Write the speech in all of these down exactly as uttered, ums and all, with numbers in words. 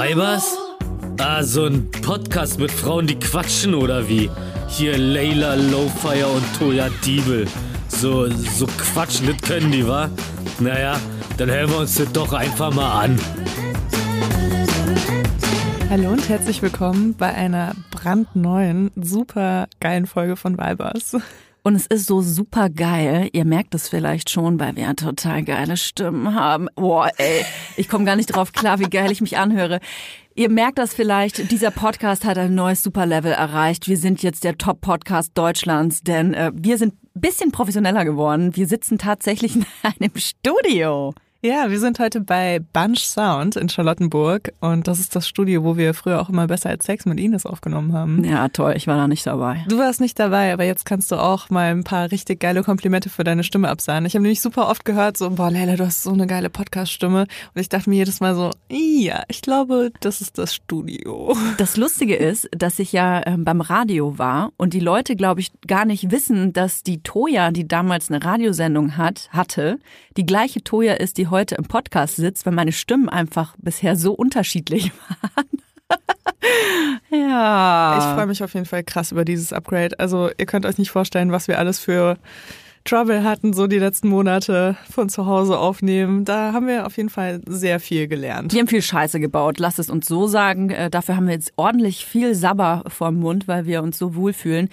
Weibers? Ah, so ein Podcast mit Frauen, die quatschen oder wie? Hier Layla Lowfire und Toya Diebel. So, so quatschen, das können die, wa? Naja, dann hören wir uns das doch einfach mal an. Hallo und herzlich willkommen bei einer brandneuen, super geilen Folge von Weibers. Und es ist so super geil, ihr merkt es vielleicht schon, weil wir total geile Stimmen haben. Boah, ey, ich komme gar nicht drauf klar, wie geil ich mich anhöre. Ihr merkt das vielleicht, dieser Podcast hat ein neues Superlevel erreicht. Wir sind jetzt der Top-Podcast Deutschlands, denn äh, wir sind ein bisschen professioneller geworden. Wir sitzen tatsächlich in einem Studio. Ja, wir sind heute bei Bunch Sound in Charlottenburg und das ist das Studio, wo wir früher auch immer besser als Sex mit Ines aufgenommen haben. Ja, toll, ich war da nicht dabei. Du warst nicht dabei, aber jetzt kannst du auch mal ein paar richtig geile Komplimente für deine Stimme absahen. Ich habe nämlich super oft gehört, so, boah, Leila, du hast so eine geile Podcast-Stimme. Und ich dachte mir jedes Mal so, ja, ich glaube, das ist das Studio. Das Lustige ist, dass ich ja ähm, beim Radio war und die Leute, glaube ich, gar nicht wissen, dass die Toya, die damals eine Radiosendung hat, hatte, die gleiche Toya ist, die heute im Podcast sitzt, weil meine Stimmen einfach bisher so unterschiedlich waren. Ja. Ich freue mich auf jeden Fall krass über dieses Upgrade. Also ihr könnt euch nicht vorstellen, was wir alles für Trouble hatten, so die letzten Monate von zu Hause aufnehmen. Da haben wir auf jeden Fall sehr viel gelernt. Wir haben viel Scheiße gebaut, lasst es uns so sagen. Dafür haben wir jetzt ordentlich viel Sabber vorm Mund, weil wir uns so wohlfühlen.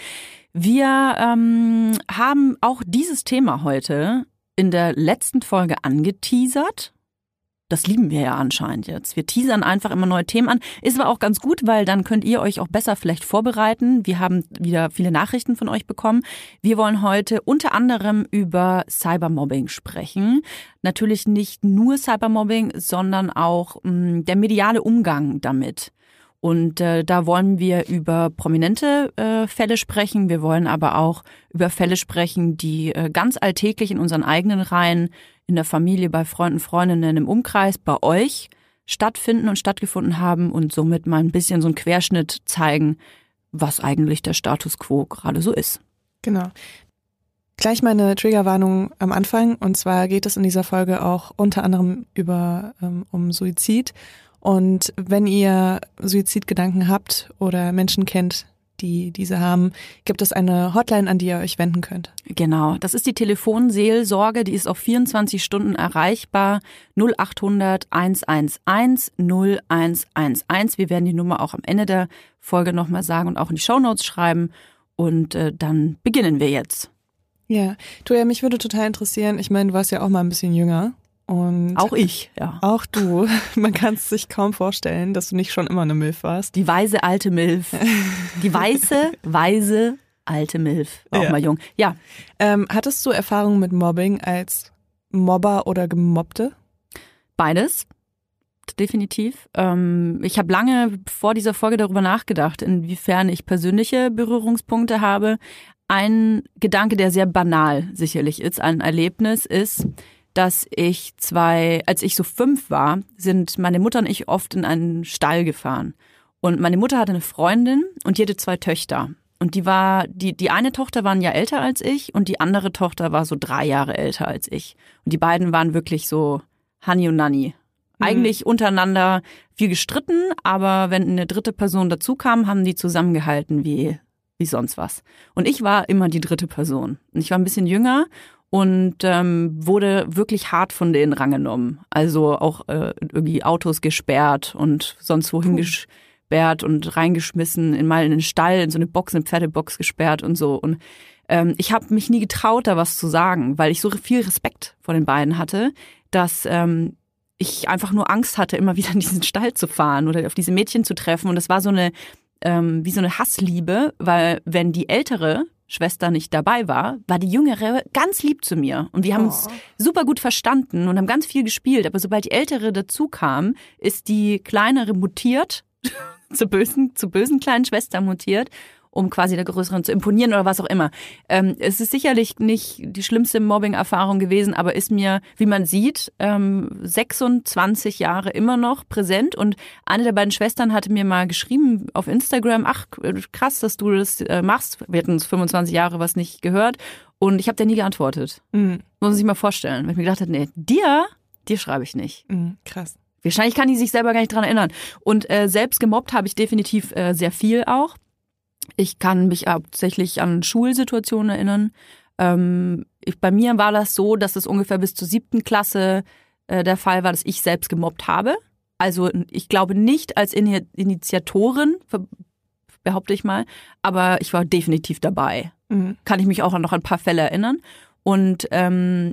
Wir ähm, haben auch dieses Thema heute in der letzten Folge angeteasert. Das lieben wir ja anscheinend jetzt. Wir teasern einfach immer neue Themen an. Ist aber auch ganz gut, weil dann könnt ihr euch auch besser vielleicht vorbereiten. Wir haben wieder viele Nachrichten von euch bekommen. Wir wollen heute unter anderem über Cybermobbing sprechen. Natürlich nicht nur Cybermobbing, sondern auch mh, der mediale Umgang damit. Und äh, da wollen wir über prominente äh, Fälle sprechen. Wir wollen aber auch über Fälle sprechen, die äh, ganz alltäglich in unseren eigenen Reihen, in der Familie, bei Freunden, Freundinnen, im Umkreis, bei euch stattfinden und stattgefunden haben und somit mal ein bisschen so einen Querschnitt zeigen, was eigentlich der Status quo gerade so ist. Genau. Gleich meine Triggerwarnung am Anfang. Und zwar geht es in dieser Folge auch unter anderem über ähm, um Suizid. Und wenn ihr Suizidgedanken habt oder Menschen kennt, die diese haben, gibt es eine Hotline, an die ihr euch wenden könnt. Genau, das ist die Telefonseelsorge, die ist auf vierundzwanzig Stunden erreichbar. null achthundert eins eins eins null eins eins eins. Wir werden die Nummer auch am Ende der Folge nochmal sagen und auch in die Shownotes schreiben. Und äh, dann beginnen wir jetzt. Ja, Toya, mich würde total interessieren, ich meine, du warst ja auch mal ein bisschen jünger. Und auch ich, ja. Auch du. Man kann es sich kaum vorstellen, dass du nicht schon immer eine Milf warst. Die weise alte Milf. Die weiße, weise alte Milf. Auch ja. mal jung. Ja. Ähm, hattest du Erfahrungen mit Mobbing als Mobber oder Gemobbte? Beides. Definitiv. Ähm, ich habe lange vor dieser Folge darüber nachgedacht, inwiefern ich persönliche Berührungspunkte habe. Ein Gedanke, der sehr banal sicherlich ist, ein Erlebnis ist, dass ich zwei, als ich so fünf war, sind meine Mutter und ich oft in einen Stall gefahren. Und meine Mutter hatte eine Freundin und die hatte zwei Töchter. Und die war, die, die eine Tochter war ein Jahr älter als ich und die andere Tochter war so drei Jahre älter als ich. Und die beiden waren wirklich so Honey und Nanny. Mhm. Eigentlich untereinander viel gestritten, aber wenn eine dritte Person dazu kam, haben die zusammengehalten wie, wie sonst was. Und ich war immer die dritte Person. Und ich war ein bisschen jünger und ähm, wurde wirklich hart von denen rangenommen. Also auch äh, irgendwie Autos gesperrt und sonst wohin cool. gesperrt und reingeschmissen, in mal in den Stall, in so eine Box, eine Pferdebox gesperrt und so. Und ähm, ich habe mich nie getraut, da was zu sagen, weil ich so viel Respekt vor den beiden hatte, dass ähm, ich einfach nur Angst hatte, immer wieder in diesen Stall zu fahren oder auf diese Mädchen zu treffen. Und das war so eine, ähm, wie so eine Hassliebe, weil wenn die ältere Schwester nicht dabei war, war die Jüngere ganz lieb zu mir. Und wir haben oh. uns super gut verstanden und haben ganz viel gespielt. Aber sobald die Ältere dazu kam, ist die Kleinere mutiert, zur bösen, zur bösen kleinen Schwester mutiert, um quasi der Größeren zu imponieren oder was auch immer. Ähm, es ist sicherlich nicht die schlimmste Mobbing-Erfahrung gewesen, aber ist mir, wie man sieht, ähm, sechsundzwanzig Jahre immer noch präsent. Und eine der beiden Schwestern hatte mir mal geschrieben auf Instagram, ach krass, dass du das äh, machst. Wir hatten uns fünfundzwanzig Jahre was nicht gehört. Und ich habe dir nie geantwortet. Mhm. Muss man sich mal vorstellen. Weil ich mir gedacht habe, nee, dir, dir schreibe ich nicht. Mhm, krass. Wahrscheinlich kann die sich selber gar nicht dran erinnern. Und äh, selbst gemobbt habe ich definitiv äh, sehr viel auch. Ich kann mich hauptsächlich an Schulsituationen erinnern. Ähm, ich, bei mir war das so, dass es ungefähr bis zur siebten Klasse äh, der Fall war, dass ich selbst gemobbt habe. Also ich glaube nicht als In- Initiatorin, behaupte ich mal, aber ich war definitiv dabei. Mhm. Kann ich mich auch noch an ein paar Fälle erinnern. Und ähm,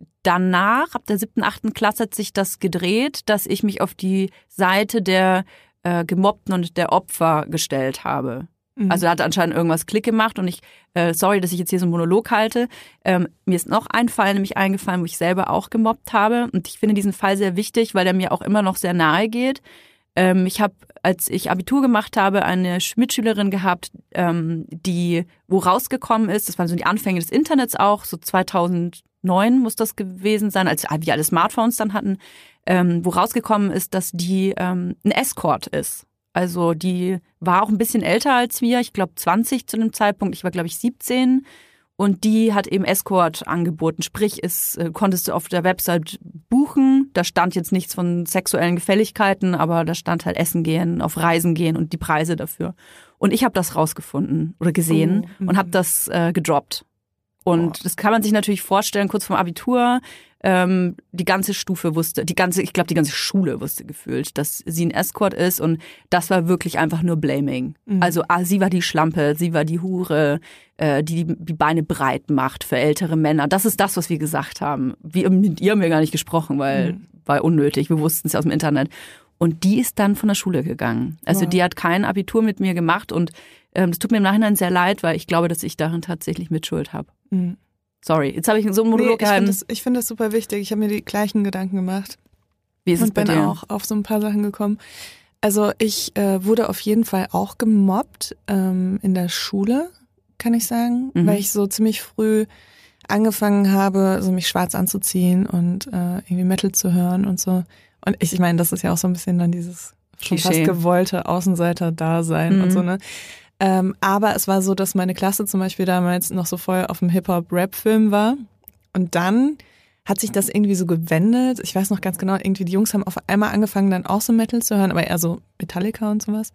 danach, ab der siebten, achten Klasse hat sich das gedreht, dass ich mich auf die Seite der äh, Gemobbten und der Opfer gestellt habe. Mhm. Also da hat anscheinend irgendwas Klick gemacht und ich, äh, sorry, dass ich jetzt hier so einen Monolog halte, ähm, mir ist noch ein Fall nämlich eingefallen, wo ich selber auch gemobbt habe und ich finde diesen Fall sehr wichtig, weil der mir auch immer noch sehr nahe geht. Ähm, ich habe, als ich Abitur gemacht habe, eine Mitschülerin gehabt, ähm, die, wo rausgekommen ist, das waren so die Anfänge des Internets auch, so zweitausendneun muss das gewesen sein, als wir alle Smartphones dann hatten, ähm, wo rausgekommen ist, dass die ähm, ein Escort ist. Also die war auch ein bisschen älter als wir, ich glaube zwanzig zu dem Zeitpunkt, ich war glaube ich siebzehn und die hat eben Escort angeboten, sprich es äh, konntest du auf der Website buchen, da stand jetzt nichts von sexuellen Gefälligkeiten, aber da stand halt Essen gehen, auf Reisen gehen und die Preise dafür. Und ich habe das rausgefunden oder gesehen oh, und habe das äh, gedroppt. Und oh. das kann man sich natürlich vorstellen, kurz vorm Abitur, ähm, die ganze Stufe wusste, die ganze, ich glaube, die ganze Schule wusste gefühlt, dass sie ein Escort ist und das war wirklich einfach nur Blaming. Mhm. Also ah, sie war die Schlampe, sie war die Hure, äh, die die Beine breit macht für ältere Männer. Das ist das, was wir gesagt haben. Wir, mit ihr haben wir gar nicht gesprochen, weil mhm. war unnötig, wir wussten es ja aus dem Internet. Und die ist dann von der Schule gegangen. Also wow. die hat kein Abitur mit mir gemacht und ähm, das tut mir im Nachhinein sehr leid, weil ich glaube, dass ich darin tatsächlich Mitschuld habe. Mhm. Sorry, jetzt habe ich so einen Monolog nee, gehalten. Ich finde das, find das super wichtig. Ich habe mir die gleichen Gedanken gemacht. Wie ist es und bei bin dir? Auch auf so ein paar Sachen gekommen. Also ich äh, wurde auf jeden Fall auch gemobbt ähm, in der Schule, kann ich sagen, mhm. weil ich so ziemlich früh angefangen habe, so mich schwarz anzuziehen und äh, irgendwie Metal zu hören und so. Und ich, ich meine, das ist ja auch so ein bisschen dann dieses schon Klischee. fast gewollte Außenseiter-Dasein mhm. und so, ne? Ähm, aber es war so, dass meine Klasse zum Beispiel damals noch so voll auf dem Hip-Hop-Rap-Film war. Und dann hat sich das irgendwie so gewendet. Ich weiß noch ganz genau, irgendwie die Jungs haben auf einmal angefangen, dann auch so Metal zu hören, aber eher so Metallica und sowas.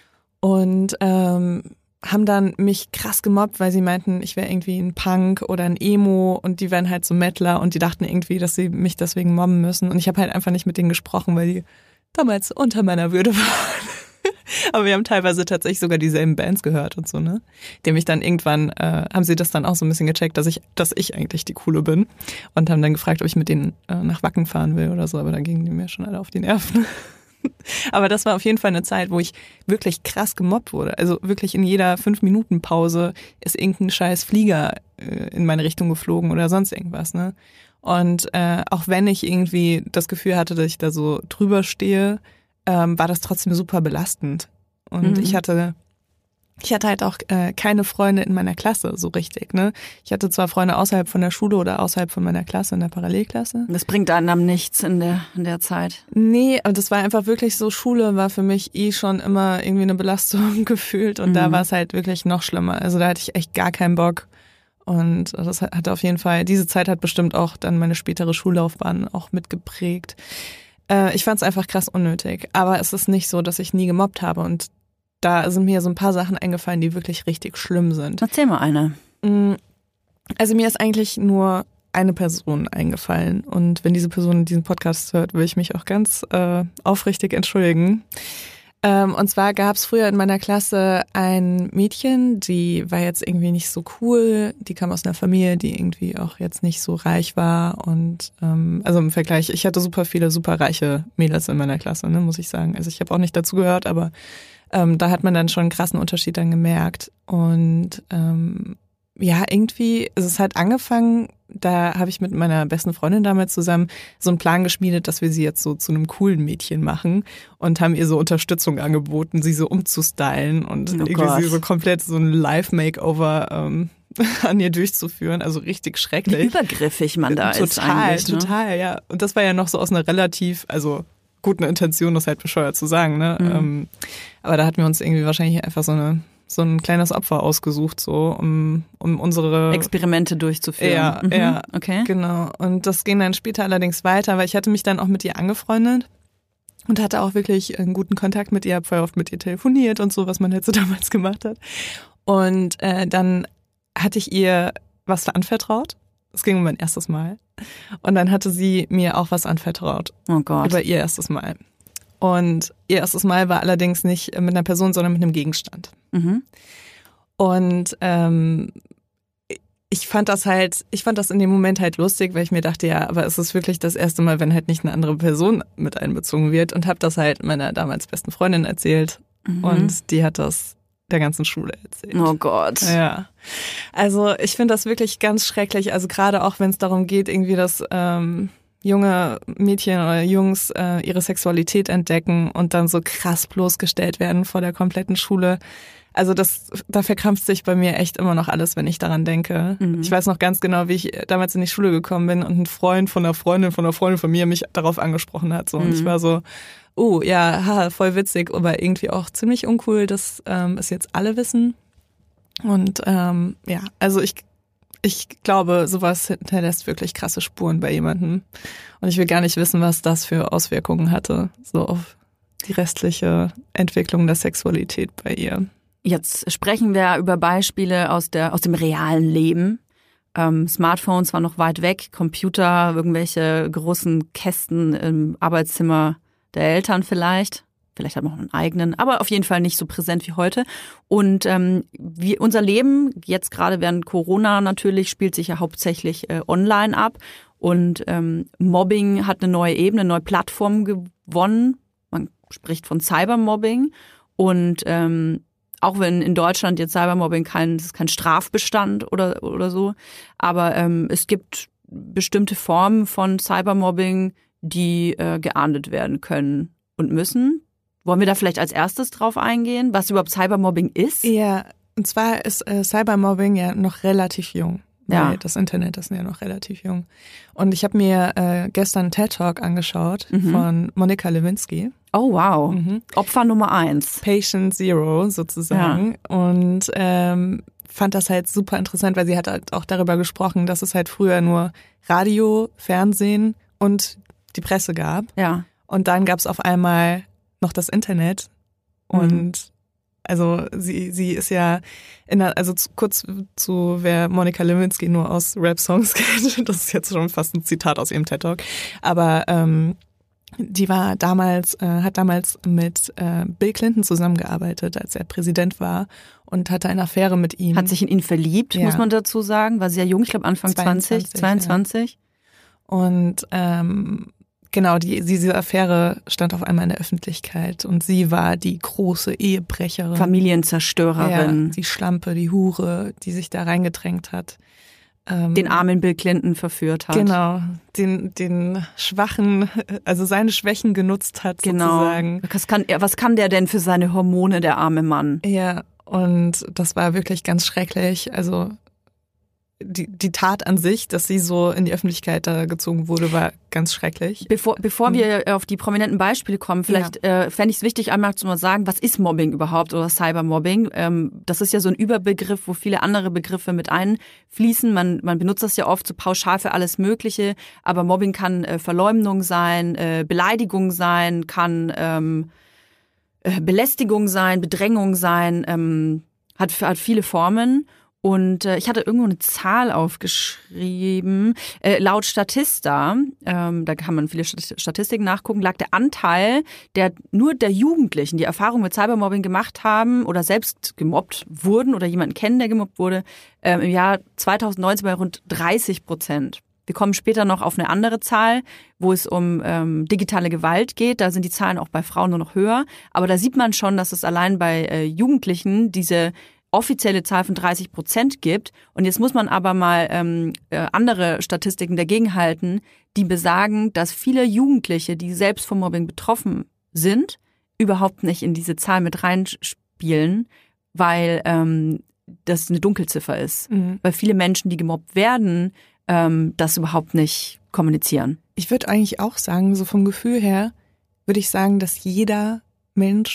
Und ähm, haben dann mich krass gemobbt, weil sie meinten, ich wäre irgendwie ein Punk oder ein Emo und die wären halt so Metaler und die dachten irgendwie, dass sie mich deswegen mobben müssen. Und ich habe halt einfach nicht mit denen gesprochen, weil die damals unter meiner Würde waren. Aber wir haben teilweise tatsächlich sogar dieselben Bands gehört und so, ne? Dem ich dann irgendwann, äh, haben sie das dann auch so ein bisschen gecheckt, dass ich, dass ich eigentlich die Coole bin. Und haben dann gefragt, ob ich mit denen äh, nach Wacken fahren will oder so, aber da gingen die mir schon alle auf die Nerven. Aber das war auf jeden Fall eine Zeit, wo ich wirklich krass gemobbt wurde. Also wirklich in jeder fünf-Minuten-Pause ist irgendein scheiß Flieger äh, in meine Richtung geflogen oder sonst irgendwas, ne? Und äh, auch wenn ich irgendwie das Gefühl hatte, dass ich da so drüber stehe, ähm, war das trotzdem super belastend. Und mhm. ich hatte ich hatte halt auch äh, keine Freunde in meiner Klasse so richtig, ne? Ich hatte zwar Freunde außerhalb von der Schule oder außerhalb von meiner Klasse, in der Parallelklasse. Das bringt einem nichts in der in der Zeit. Nee, und das war einfach wirklich so, Schule war für mich eh schon immer irgendwie eine Belastung gefühlt und mhm. da war es halt wirklich noch schlimmer. Also da hatte ich echt gar keinen Bock. Und das hat auf jeden Fall, diese Zeit hat bestimmt auch dann meine spätere Schullaufbahn auch mitgeprägt. Äh, ich fand es einfach krass unnötig. Aber es ist nicht so, dass ich nie gemobbt habe. Und da sind mir so ein paar Sachen eingefallen, die wirklich richtig schlimm sind. Erzähl mal eine. Also mir ist eigentlich nur eine Person eingefallen. Und wenn diese Person diesen Podcast hört, will ich mich auch ganz äh, aufrichtig entschuldigen. Ähm, und zwar gab es früher in meiner Klasse ein Mädchen, die war jetzt irgendwie nicht so cool. Die kam aus einer Familie, die irgendwie auch jetzt nicht so reich war. Und ähm, also im Vergleich, ich hatte super viele super reiche Mädels in meiner Klasse, ne, muss ich sagen. Also ich habe auch nicht dazu gehört, aber ähm, da hat man dann schon einen krassen Unterschied dann gemerkt. Und ähm, ja, irgendwie ist es halt angefangen, da habe ich mit meiner besten Freundin damals zusammen so einen Plan geschmiedet, dass wir sie jetzt so zu einem coolen Mädchen machen und haben ihr so Unterstützung angeboten, sie so umzustylen und oh irgendwie Gott. sie so komplett so ein Live-Makeover ähm, an ihr durchzuführen. Also richtig schrecklich. Wie übergriffig man da total, ist eigentlich. Total, total, ne? Ja. Und das war ja noch so aus einer relativ, also guten Intention, das halt bescheuert zu sagen, ne? Mhm. Ähm, aber da hatten wir uns irgendwie wahrscheinlich einfach so eine so ein kleines Opfer ausgesucht, so um um unsere Experimente durchzuführen. Ja, mhm. ja, okay. Genau. Und das ging dann später allerdings weiter, weil ich hatte mich dann auch mit ihr angefreundet. und hatte auch wirklich einen guten Kontakt mit ihr, habe voll oft mit ihr telefoniert und so, was man halt so damals gemacht hat. Und äh, dann hatte ich ihr was anvertraut. Es ging um mein erstes Mal. Und dann hatte sie mir auch was anvertraut. Oh Gott. Über ihr erstes Mal. Und ihr erstes Mal war allerdings nicht mit einer Person, sondern mit einem Gegenstand. Mhm. Und ähm, ich fand das halt, ich fand das in dem Moment halt lustig, weil ich mir dachte, ja, aber es ist wirklich das erste Mal, wenn halt nicht eine andere Person mit einbezogen wird. Und habe das halt meiner damals besten Freundin erzählt. Mhm. Und die hat das der ganzen Schule erzählt. Oh Gott. Ja. Also ich finde das wirklich ganz schrecklich. Also gerade auch, wenn es darum geht, irgendwie, dass ähm, junge Mädchen oder Jungs äh, ihre Sexualität entdecken und dann so krass bloßgestellt werden vor der kompletten Schule. Also das, da verkrampft sich bei mir echt immer noch alles, wenn ich daran denke. Mhm. Ich weiß noch ganz genau, wie ich damals in die Schule gekommen bin und ein Freund von einer Freundin von einer Freundin von mir mich darauf angesprochen hat. So. Und mhm. ich war so, oh ja, haha, voll witzig, aber irgendwie auch ziemlich uncool, dass ähm, es jetzt alle wissen. Und ähm, ja, also ich, ich glaube, sowas hinterlässt wirklich krasse Spuren bei jemandem. Und ich will gar nicht wissen, was das für Auswirkungen hatte, so auf die restliche Entwicklung der Sexualität bei ihr. Jetzt sprechen wir über Beispiele aus der aus dem realen Leben. Ähm, Smartphones waren noch weit weg, Computer, irgendwelche großen Kästen im Arbeitszimmer der Eltern vielleicht. Vielleicht hat man auch einen eigenen, aber auf jeden Fall nicht so präsent wie heute. Und ähm, wie unser Leben, jetzt gerade während Corona natürlich, spielt sich ja hauptsächlich äh, online ab. Und ähm, Mobbing hat eine neue Ebene, eine neue Plattform gewonnen. Man spricht von Cybermobbing. Und ähm, auch wenn in Deutschland jetzt Cybermobbing kein, das ist kein Strafbestand oder, oder so, aber ähm, es gibt bestimmte Formen von Cybermobbing, die äh, geahndet werden können und müssen. Wollen wir da vielleicht als erstes drauf eingehen, was überhaupt Cybermobbing ist? Ja, und zwar ist äh, Cybermobbing ja noch relativ jung. Ja. Weil das Internet ist ja noch relativ jung. Und ich habe mir äh, gestern einen TED-Talk angeschaut mhm. von Monika Lewinsky. Oh wow, mhm. Opfer Nummer eins. Patient Zero sozusagen. Ja. Und ähm, fand das halt super interessant, weil sie hat halt auch darüber gesprochen, dass es halt früher nur Radio, Fernsehen und die Presse gab. Ja. Und dann gab es auf einmal noch das Internet. Und mhm. also sie sie ist ja, in der, also zu, kurz zu, wer Monika Lewinsky nur aus Rap-Songs kennt, das ist jetzt schon fast ein Zitat aus ihrem TED-Talk, aber ähm, die war damals, äh, hat damals mit äh, Bill Clinton zusammengearbeitet, als er Präsident war und hatte eine Affäre mit ihm. Hat sich in ihn verliebt, ja. muss man dazu sagen, war sehr jung, ich glaube Anfang zwanzig, zweiundzwanzig. Ja. Und ähm, genau, die, diese Affäre stand auf einmal in der Öffentlichkeit und sie war die große Ehebrecherin. Familienzerstörerin. Ja, die Schlampe, die Hure, die sich da reingedrängt hat. Ähm, den armen Bill Clinton verführt hat. Genau, den, den Schwachen, also seine Schwächen genutzt hat genau. sozusagen. Was kann, was kann der denn für seine Hormone, der arme Mann? Ja, und das war wirklich ganz schrecklich. Also Die, die Tat an sich, dass sie so in die Öffentlichkeit da gezogen wurde, war ganz schrecklich. Bevor, bevor wir auf die prominenten Beispiele kommen, vielleicht ja. äh, fände ich es wichtig, einmal zu mal sagen, was ist Mobbing überhaupt oder Cybermobbing? Ähm, das ist ja so ein Überbegriff, wo viele andere Begriffe mit einfließen. Man, man benutzt das ja oft so pauschal für alles Mögliche, aber Mobbing kann äh, Verleumdung sein, äh, Beleidigung sein, kann ähm, äh, Belästigung sein, Bedrängung sein, ähm, hat, hat viele Formen. Und äh, ich hatte irgendwo eine Zahl aufgeschrieben. Äh, laut Statista, ähm, da kann man viele Statistiken nachgucken, lag der Anteil der nur der Jugendlichen, die Erfahrung mit Cybermobbing gemacht haben oder selbst gemobbt wurden oder jemanden kennen, der gemobbt wurde, äh, im Jahr zweitausendneunzehn bei rund dreißig Prozent. Wir kommen später noch auf eine andere Zahl, wo es um ähm, digitale Gewalt geht. Da sind die Zahlen auch bei Frauen nur noch höher. Aber da sieht man schon, dass es allein bei äh, Jugendlichen diese offizielle Zahl von dreißig Prozent gibt. Und jetzt muss man aber mal ähm, äh, andere Statistiken dagegenhalten, die besagen, dass viele Jugendliche, die selbst vom Mobbing betroffen sind, überhaupt nicht in diese Zahl mit reinspielen, weil ähm, das eine Dunkelziffer ist. Mhm. Weil viele Menschen, die gemobbt werden, ähm, das überhaupt nicht kommunizieren. Ich würde eigentlich auch sagen, so vom Gefühl her, würde ich sagen, dass jeder Mensch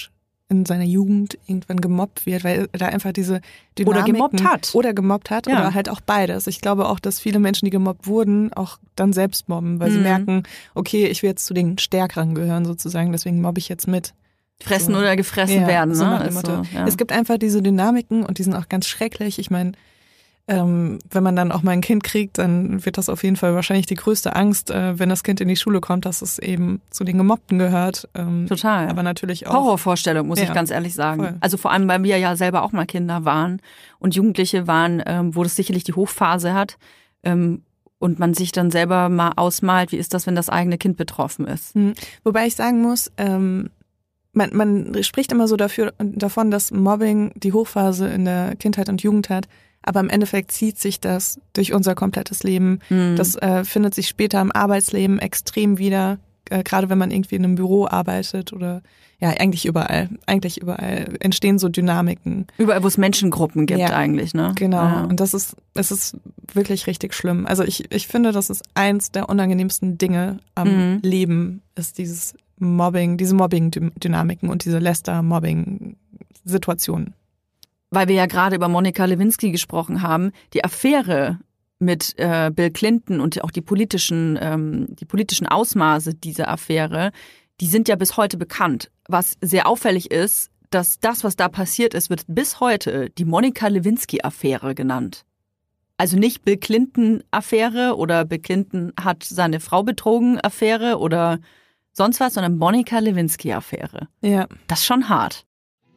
in seiner Jugend irgendwann gemobbt wird, weil da einfach diese Dynamiken... Oder gemobbt hat. Oder gemobbt hat, Ja. oder halt auch beides. Ich glaube auch, dass viele Menschen, die gemobbt wurden, auch dann selbst mobben, weil sie Mhm. merken, okay, ich will jetzt zu den Stärkeren gehören sozusagen, deswegen mobbe ich jetzt mit. Fressen So. oder gefressen Ja, werden, so ne? nach dem Ist Motto. so, ja. Es gibt einfach diese Dynamiken und die sind auch ganz schrecklich. Ich meine, ähm, wenn man dann auch mal ein Kind kriegt, dann wird das auf jeden Fall wahrscheinlich die größte Angst, äh, wenn das Kind in die Schule kommt, dass es eben zu den Gemobbten gehört. Ähm, Total. Aber natürlich auch. Horrorvorstellung, muss Ja, ich ganz ehrlich sagen. voll. Also vor allem, weil wir ja selber auch mal Kinder waren und Jugendliche waren, ähm, wo das sicherlich die Hochphase hat ähm, und man sich dann selber mal ausmalt, wie ist das, wenn das eigene Kind betroffen ist. Hm. Wobei ich sagen muss, ähm, man, man spricht immer so dafür, davon, dass Mobbing die Hochphase in der Kindheit und Jugend hat. Aber im Endeffekt zieht sich das durch unser komplettes Leben. Mhm. Das äh, findet sich später im Arbeitsleben extrem wieder, äh, gerade wenn man irgendwie in einem Büro arbeitet oder ja, eigentlich überall. Eigentlich überall entstehen so Dynamiken. Überall, wo es Menschengruppen gibt Ja. eigentlich, ne? Genau. Ja. Und das ist, es ist wirklich richtig schlimm. Also ich, ich finde, das ist eins der unangenehmsten Dinge am Mhm. Leben, ist dieses Mobbing, diese Mobbing-Dynamiken und diese Lester-Mobbing-Situationen. Weil wir ja gerade über Monika Lewinsky gesprochen haben, die Affäre mit äh, Bill Clinton und auch die politischen, ähm, die politischen Ausmaße dieser Affäre, die sind ja bis heute bekannt. Was sehr auffällig ist, dass das, was da passiert ist, wird bis heute die Monika Lewinsky-Affäre genannt. Also nicht Bill Clinton-Affäre oder Bill Clinton hat seine Frau betrogen Affäre oder sonst was, sondern Monika Lewinsky-Affäre. Ja. Das ist schon hart.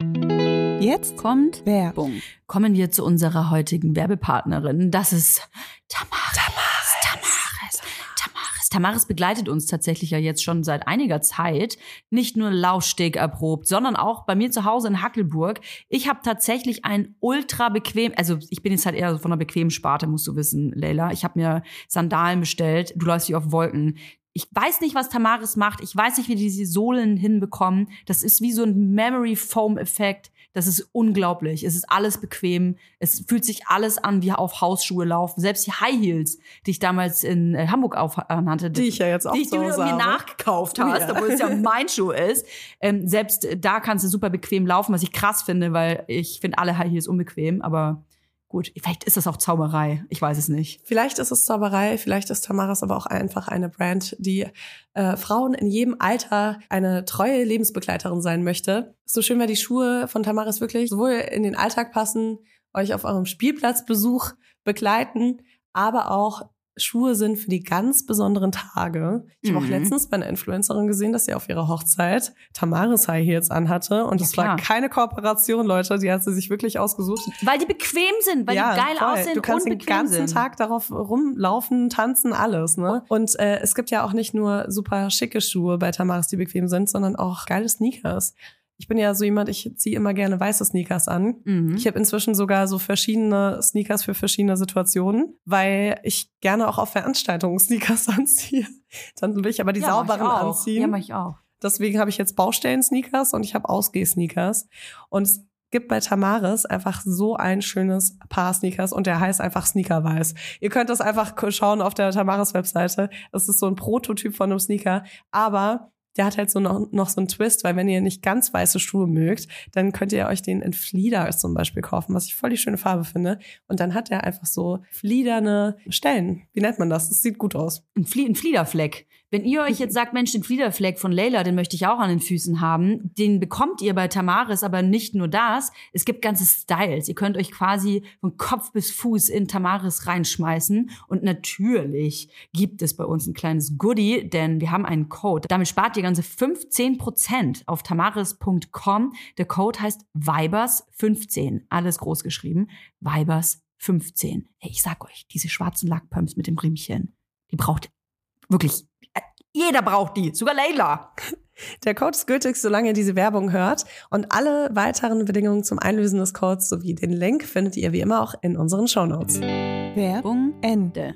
Jetzt Kommt Werbung. Kommen wir zu unserer heutigen Werbepartnerin. Das ist Tamaris. Tamaris. Tamaris. Tamaris. Tamaris begleitet uns tatsächlich ja jetzt schon seit einiger Zeit. Nicht nur Laufsteg erprobt, sondern auch bei mir zu Hause in Hackelburg. Ich habe tatsächlich ein ultra bequem, also ich bin jetzt halt eher von einer bequemen Sparte, musst du wissen, Leila. Ich habe mir Sandalen bestellt. Du läufst wie auf Wolken. Ich weiß nicht, was Tamaris macht. Ich weiß nicht, wie die diese Sohlen hinbekommen. Das ist wie so ein Memory-Foam-Effekt. Das ist unglaublich. Es ist alles bequem. Es fühlt sich alles an wie auf Hausschuhe laufen. Selbst die High Heels, die ich damals in äh, Hamburg aufnannte. Die ich ja jetzt auch Die ich zu dir Hause mir habe. nachgekauft hast, Ja. obwohl es ja mein Schuh ist. Ähm, selbst da kannst du super bequem laufen, was ich krass finde, weil ich finde alle High Heels unbequem. Aber gut, vielleicht ist das auch Zauberei. Ich weiß es nicht. Vielleicht ist es Zauberei, vielleicht ist Tamaris aber auch einfach eine Brand, die äh, Frauen in jedem Alter eine treue Lebensbegleiterin sein möchte. So schön, weil die Schuhe von Tamaris wirklich sowohl in den Alltag passen, euch auf eurem Spielplatzbesuch begleiten, aber auch Schuhe sind für die ganz besonderen Tage. Ich habe Mhm. auch letztens bei einer Influencerin gesehen, dass sie auf ihrer Hochzeit Tamaris High Heels anhatte. Und Ja, es war klar. keine Kooperation, Leute. Die hat sie sich wirklich ausgesucht. Weil die bequem sind, weil die geil voll. aussehen Du kannst und den bequem ganzen sind. Tag darauf rumlaufen, tanzen, alles, ne? Und äh, es gibt ja auch nicht nur super schicke Schuhe bei Tamaris, die bequem sind, sondern auch geile Sneakers. Ich bin ja so jemand, ich ziehe immer gerne weiße Sneakers an. Mhm. Ich habe inzwischen sogar so verschiedene Sneakers für verschiedene Situationen, weil ich gerne auch auf Veranstaltungen Sneakers anziehe. Dann will ich aber die Ja, mach ich sauberen auch. anziehen. Ja, mach ich auch. Deswegen habe ich jetzt Baustellen-Sneakers und ich habe Ausgeh-Sneakers. Und es gibt bei Tamaris einfach so ein schönes Paar Sneakers und der heißt einfach Sneakerweiß. Ihr könnt das einfach schauen auf der Tamaris-Webseite. Es ist so ein Prototyp von einem Sneaker, aber der hat halt so noch, noch so einen Twist, weil wenn ihr nicht ganz weiße Schuhe mögt, dann könnt ihr euch den in Flieder zum Beispiel kaufen, was ich voll die schöne Farbe finde. Und dann hat er einfach so fliederne Stellen. Wie nennt man das? Das sieht gut aus. Ein, Flie ein Fliederfleck. Wenn ihr euch jetzt sagt, Mensch, den Fliederfleck von Leila, den möchte ich auch an den Füßen haben, den bekommt ihr bei Tamaris, aber nicht nur das. Es gibt ganze Styles. Ihr könnt euch quasi von Kopf bis Fuß in Tamaris reinschmeißen. Und natürlich gibt es bei uns ein kleines Goodie, denn wir haben einen Code. Damit spart ihr ganze fünfzehn Prozent auf tamaris punkt com. Der Code heißt Vibers fünfzehn. Alles groß geschrieben. Vibers fünfzehn. Hey, ich sag euch, diese schwarzen Lackpumps mit dem Riemchen, die braucht wirklich, jeder braucht die, sogar Leila. Der Code ist gültig, solange ihr diese Werbung hört. Und alle weiteren Bedingungen zum Einlösen des Codes sowie den Link findet ihr wie immer auch in unseren Shownotes. Werbung Ende.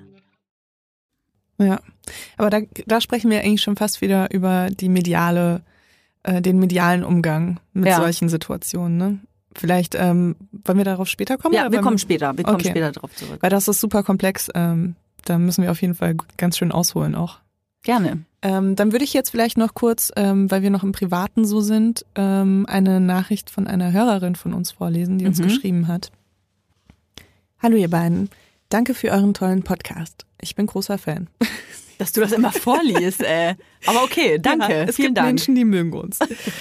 De. Ja, aber da, da sprechen wir eigentlich schon fast wieder über die mediale, äh, den medialen Umgang mit Ja. solchen Situationen. Ne? Vielleicht ähm, wollen wir darauf später kommen? Ja, oder wir wollen kommen später, wir kommen Okay. später drauf zurück. Weil das ist super komplex. Ähm, da müssen wir auf jeden Fall ganz schön ausholen auch. Gerne. Ähm, dann würde ich jetzt vielleicht noch kurz, ähm, weil wir noch im Privaten so sind, ähm, eine Nachricht von einer Hörerin von uns vorlesen, die uns Mhm. geschrieben hat. Hallo ihr beiden, danke für euren tollen Podcast. Ich bin großer Fan. Dass du das immer vorliest, äh. Aber okay, danke. Ja, es Vielen gibt Dank. Menschen, die mögen uns.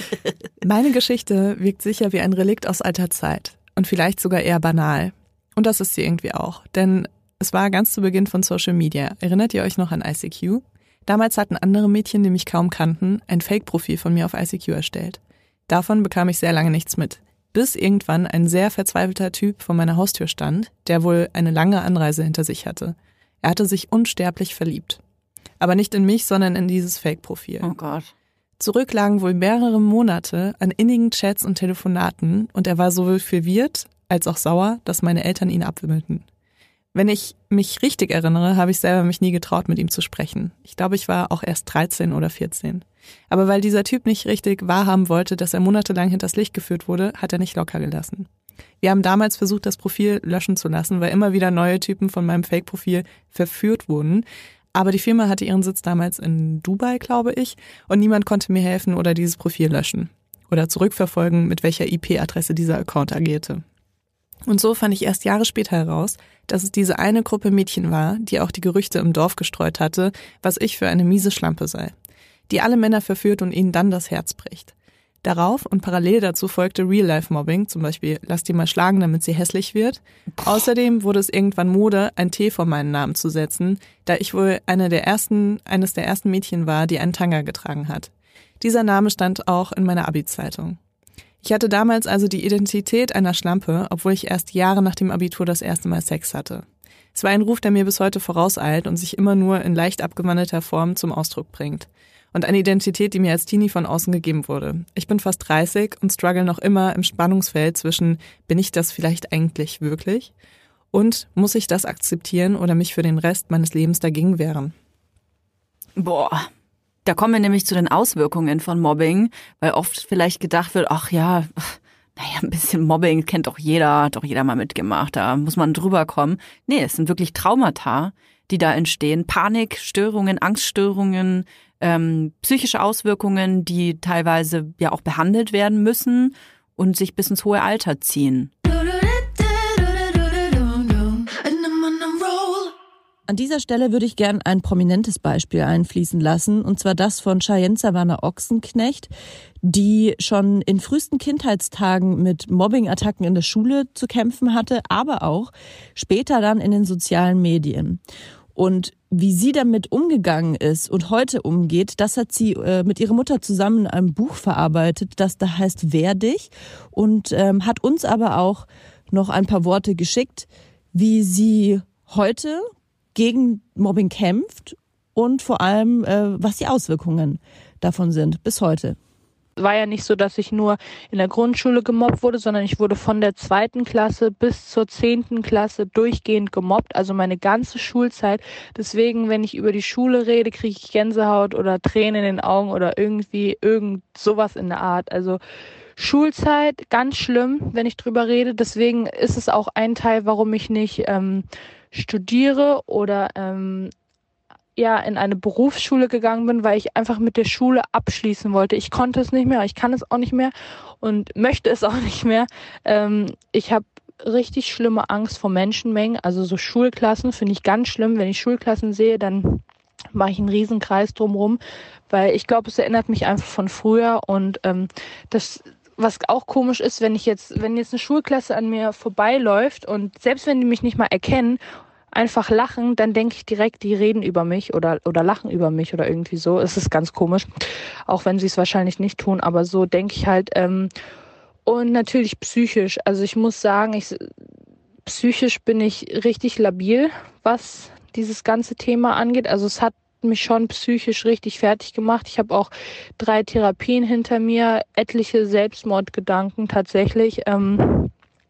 Meine Geschichte wirkt sicher wie ein Relikt aus alter Zeit und vielleicht sogar eher banal. Und das ist sie irgendwie auch, denn es war ganz zu Beginn von Social Media. Erinnert ihr euch noch an I C Q? Damals hatten andere Mädchen, die mich kaum kannten, ein Fake-Profil von mir auf I C Q erstellt. Davon bekam ich sehr lange nichts mit. Bis irgendwann ein sehr verzweifelter Typ vor meiner Haustür stand, der wohl eine lange Anreise hinter sich hatte. Er hatte sich unsterblich verliebt. Aber nicht in mich, sondern in dieses Fake-Profil. Oh Gott. Zurück lagen wohl mehrere Monate an innigen Chats und Telefonaten und er war sowohl verwirrt als auch sauer, dass meine Eltern ihn abwimmelten. Wenn ich mich richtig erinnere, habe ich selber mich nie getraut, mit ihm zu sprechen. Ich glaube, ich war auch erst dreizehn oder vierzehn. Aber weil dieser Typ nicht richtig wahrhaben wollte, dass er monatelang hinters Licht geführt wurde, hat er nicht locker gelassen. Wir haben damals versucht, das Profil löschen zu lassen, weil immer wieder neue Typen von meinem Fake-Profil verführt wurden. Aber die Firma hatte ihren Sitz damals in Dubai, glaube ich, und niemand konnte mir helfen oder dieses Profil löschen oder zurückverfolgen, mit welcher I P-Adresse dieser Account agierte. Und so fand ich erst Jahre später heraus, dass es diese eine Gruppe Mädchen war, die auch die Gerüchte im Dorf gestreut hatte, was ich für eine miese Schlampe sei, die alle Männer verführt und ihnen dann das Herz bricht. Darauf und parallel dazu folgte Real-Life-Mobbing, zum Beispiel lass die mal schlagen, damit sie hässlich wird. Außerdem wurde es irgendwann Mode, ein T vor meinen Namen zu setzen, da ich wohl eine der ersten, eines der ersten Mädchen war, die einen Tanga getragen hat. Dieser Name stand auch in meiner Abi-Zeitung. Ich hatte damals also die Identität einer Schlampe, obwohl ich erst Jahre nach dem Abitur das erste Mal Sex hatte. Es war ein Ruf, der mir bis heute vorauseilt und sich immer nur in leicht abgewandelter Form zum Ausdruck bringt. Und eine Identität, die mir als Teenie von außen gegeben wurde. Ich bin fast dreißig und struggle noch immer im Spannungsfeld zwischen, bin ich das vielleicht eigentlich wirklich? Und muss ich das akzeptieren oder mich für den Rest meines Lebens dagegen wehren? Boah. Da kommen wir nämlich zu den Auswirkungen von Mobbing, weil oft vielleicht gedacht wird, ach ja, naja, ein bisschen Mobbing kennt doch jeder, hat doch jeder mal mitgemacht, da muss man drüber kommen. Nee, es sind wirklich Traumata, die da entstehen. Panik, Störungen, Angststörungen, ähm, psychische Auswirkungen, die teilweise ja auch behandelt werden müssen und sich bis ins hohe Alter ziehen. An dieser Stelle würde ich gern ein prominentes Beispiel einfließen lassen, und zwar das von Cheyenne Savannah Ochsenknecht, die schon in frühesten Kindheitstagen mit Mobbing-Attacken in der Schule zu kämpfen hatte, aber auch später dann in den sozialen Medien. Und wie sie damit umgegangen ist und heute umgeht, das hat sie äh, mit ihrer Mutter zusammen in einem Buch verarbeitet, das da heißt Wehr dich, und ähm, hat uns aber auch noch ein paar Worte geschickt, wie sie heute gegen Mobbing kämpft und vor allem, äh, was die Auswirkungen davon sind bis heute. Es war ja nicht so, dass ich nur in der Grundschule gemobbt wurde, sondern ich wurde von der zweiten Klasse bis zur zehnten Klasse durchgehend gemobbt, also meine ganze Schulzeit. Deswegen, wenn ich über die Schule rede, kriege ich Gänsehaut oder Tränen in den Augen oder irgendwie irgend sowas in der Art. Also Schulzeit, ganz schlimm, wenn ich drüber rede. Deswegen ist es auch ein Teil, warum ich nicht ähm, studiere oder ähm, ja in eine Berufsschule gegangen bin, weil ich einfach mit der Schule abschließen wollte. Ich konnte es nicht mehr, ich kann es auch nicht mehr und möchte es auch nicht mehr. Ähm, ich habe richtig schlimme Angst vor Menschenmengen, also so Schulklassen finde ich ganz schlimm. Wenn ich Schulklassen sehe, dann mache ich einen riesen Kreis drumherum, weil ich glaube, es erinnert mich einfach von früher und ähm, das was auch komisch ist, wenn ich jetzt, wenn jetzt eine Schulklasse an mir vorbeiläuft und selbst wenn die mich nicht mal erkennen, einfach lachen, dann denke ich direkt, die reden über mich oder oder lachen über mich oder irgendwie so. Es ist ganz komisch, auch wenn sie es wahrscheinlich nicht tun, aber so denke ich halt. Ähm, und natürlich psychisch. Also ich muss sagen, ich psychisch bin ich richtig labil, was dieses ganze Thema angeht. Also es hat mich schon psychisch richtig fertig gemacht. Ich habe auch drei Therapien hinter mir, etliche Selbstmordgedanken tatsächlich. Ähm,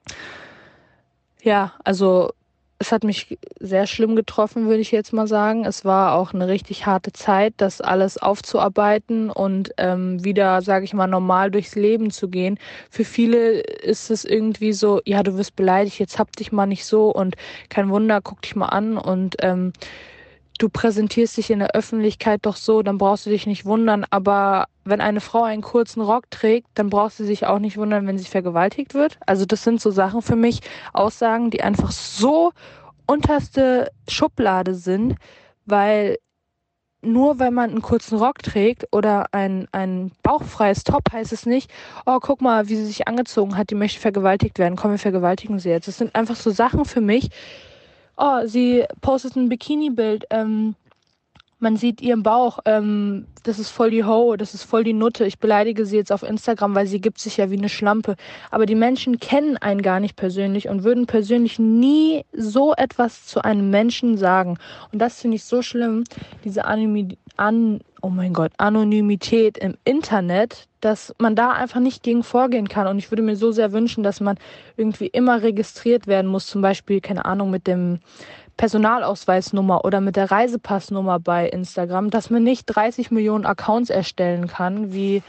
ja, also es hat mich sehr schlimm getroffen, würde ich jetzt mal sagen. Es war auch eine richtig harte Zeit, das alles aufzuarbeiten und ähm, wieder, sage ich mal, normal durchs Leben zu gehen. Für viele ist es irgendwie so, ja, du wirst beleidigt, jetzt hab dich mal nicht so und kein Wunder, guck dich mal an und ähm, du präsentierst dich in der Öffentlichkeit doch so, dann brauchst du dich nicht wundern. Aber wenn eine Frau einen kurzen Rock trägt, dann brauchst du sich auch nicht wundern, wenn sie vergewaltigt wird. Also das sind so Sachen für mich, Aussagen, die einfach so unterste Schublade sind, weil nur weil man einen kurzen Rock trägt oder ein, ein bauchfreies Top, heißt es nicht, oh, guck mal, wie sie sich angezogen hat, die möchte vergewaltigt werden, komm, wir vergewaltigen sie jetzt. Das sind einfach so Sachen für mich. Oh, sie postet ein Bikini-Bild, ähm, man sieht ihren Bauch, ähm, das ist voll die Ho, das ist voll die Nutte. Ich beleidige sie jetzt auf Instagram, weil sie gibt sich ja wie eine Schlampe. Aber die Menschen kennen einen gar nicht persönlich und würden persönlich nie so etwas zu einem Menschen sagen. Und das finde ich so schlimm, diese Anonymi- an, oh mein Gott, Anonymität im Internet, dass man da einfach nicht gegen vorgehen kann. Und ich würde mir so sehr wünschen, dass man irgendwie immer registriert werden muss, zum Beispiel, keine Ahnung, mit dem Personalausweisnummer oder mit der Reisepassnummer bei Instagram, dass man nicht dreißig Millionen Accounts erstellen kann, wie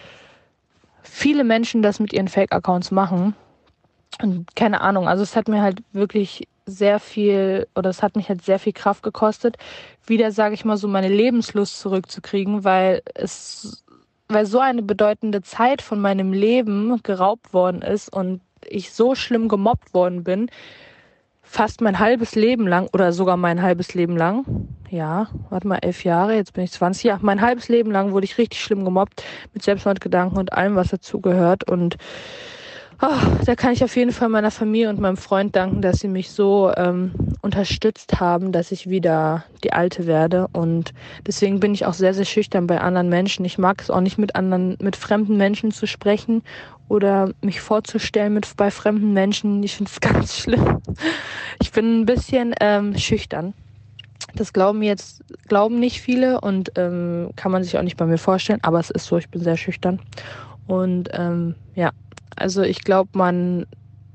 viele Menschen das mit ihren Fake-Accounts machen. Und keine Ahnung, also es hat mir halt wirklich sehr viel, oder es hat mich halt sehr viel Kraft gekostet, wieder, sage ich mal so, meine Lebenslust zurückzukriegen, weil es, weil so eine bedeutende Zeit von meinem Leben geraubt worden ist und ich so schlimm gemobbt worden bin, fast mein halbes Leben lang oder sogar mein halbes Leben lang, ja, warte mal, elf Jahre, jetzt bin ich zwanzig, ja, mein halbes Leben lang wurde ich richtig schlimm gemobbt mit Selbstmordgedanken und allem, was dazugehört. Und oh, da kann ich auf jeden Fall meiner Familie und meinem Freund danken, dass sie mich so ähm, unterstützt haben, dass ich wieder die Alte werde. Und deswegen bin ich auch sehr, sehr schüchtern bei anderen Menschen. Ich mag es auch nicht, mit anderen, mit fremden Menschen zu sprechen oder mich vorzustellen mit bei fremden Menschen. Ich finde es ganz schlimm. Ich bin ein bisschen ähm, schüchtern. Das glauben jetzt, glauben nicht viele und ähm, kann man sich auch nicht bei mir vorstellen, aber es ist so, ich bin sehr schüchtern. Und ähm, ja, also ich glaube, man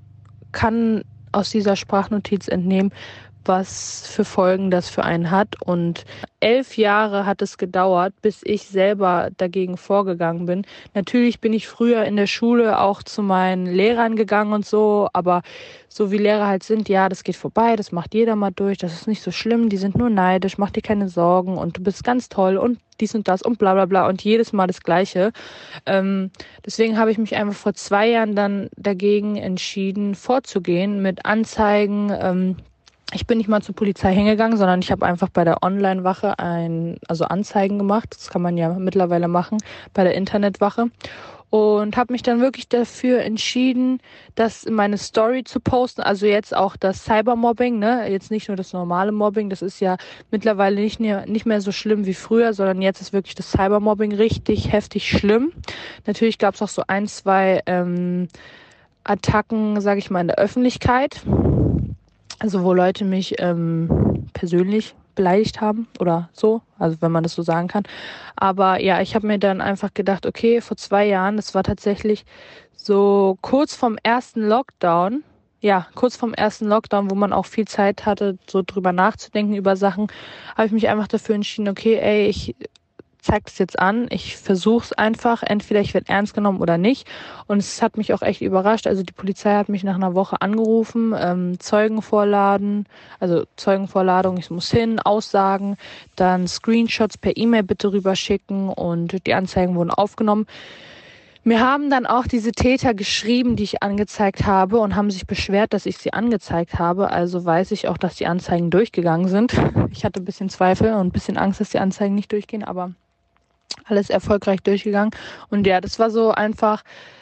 kann aus dieser Sprachnotiz entnehmen, was für Folgen das für einen hat. Und elf Jahre hat es gedauert, bis ich selber dagegen vorgegangen bin. Natürlich bin ich früher in der Schule auch zu meinen Lehrern gegangen und so, aber so wie Lehrer halt sind, ja, das geht vorbei, das macht jeder mal durch, das ist nicht so schlimm, die sind nur neidisch, mach dir keine Sorgen und du bist ganz toll und dies und das und bla bla bla und jedes Mal das Gleiche. Ähm, deswegen habe ich mich einfach vor zwei Jahren dann dagegen entschieden, vorzugehen mit Anzeigen. Ähm, ich bin nicht mal zur Polizei hingegangen, sondern ich habe einfach bei der Online-Wache ein, also Anzeigen gemacht. Das kann man ja mittlerweile machen bei der Internetwache. Und habe mich dann wirklich dafür entschieden, das in meine Story zu posten. Also jetzt auch das Cybermobbing, ne? Jetzt nicht nur das normale Mobbing, das ist ja mittlerweile nicht mehr, nicht mehr so schlimm wie früher, sondern jetzt ist wirklich das Cybermobbing richtig heftig schlimm. Natürlich gab es auch so ein, zwei ähm, Attacken, sage ich mal, in der Öffentlichkeit. Also wo Leute mich ähm, persönlich beleidigt haben oder so, also wenn man das so sagen kann. Aber ja, ich habe mir dann einfach gedacht, okay, vor zwei Jahren, das war tatsächlich so kurz vorm ersten Lockdown, ja, kurz vorm ersten Lockdown, wo man auch viel Zeit hatte, so drüber nachzudenken über Sachen, habe ich mich einfach dafür entschieden, okay, ey, ich zeig das jetzt an, ich versuche es einfach, entweder ich werde ernst genommen oder nicht. Und es hat mich auch echt überrascht. Also die Polizei hat mich nach einer Woche angerufen, ähm, Zeugen vorladen, also Zeugenvorladung, ich muss hin, Aussagen, dann Screenshots per E-Mail bitte rüberschicken und die Anzeigen wurden aufgenommen. Mir haben dann auch diese Täter geschrieben, die ich angezeigt habe und haben sich beschwert, dass ich sie angezeigt habe. Also weiß ich auch, dass die Anzeigen durchgegangen sind. Ich hatte ein bisschen Zweifel und ein bisschen Angst, dass die Anzeigen nicht durchgehen, aber alles erfolgreich durchgegangen. Und ja, das war so einfach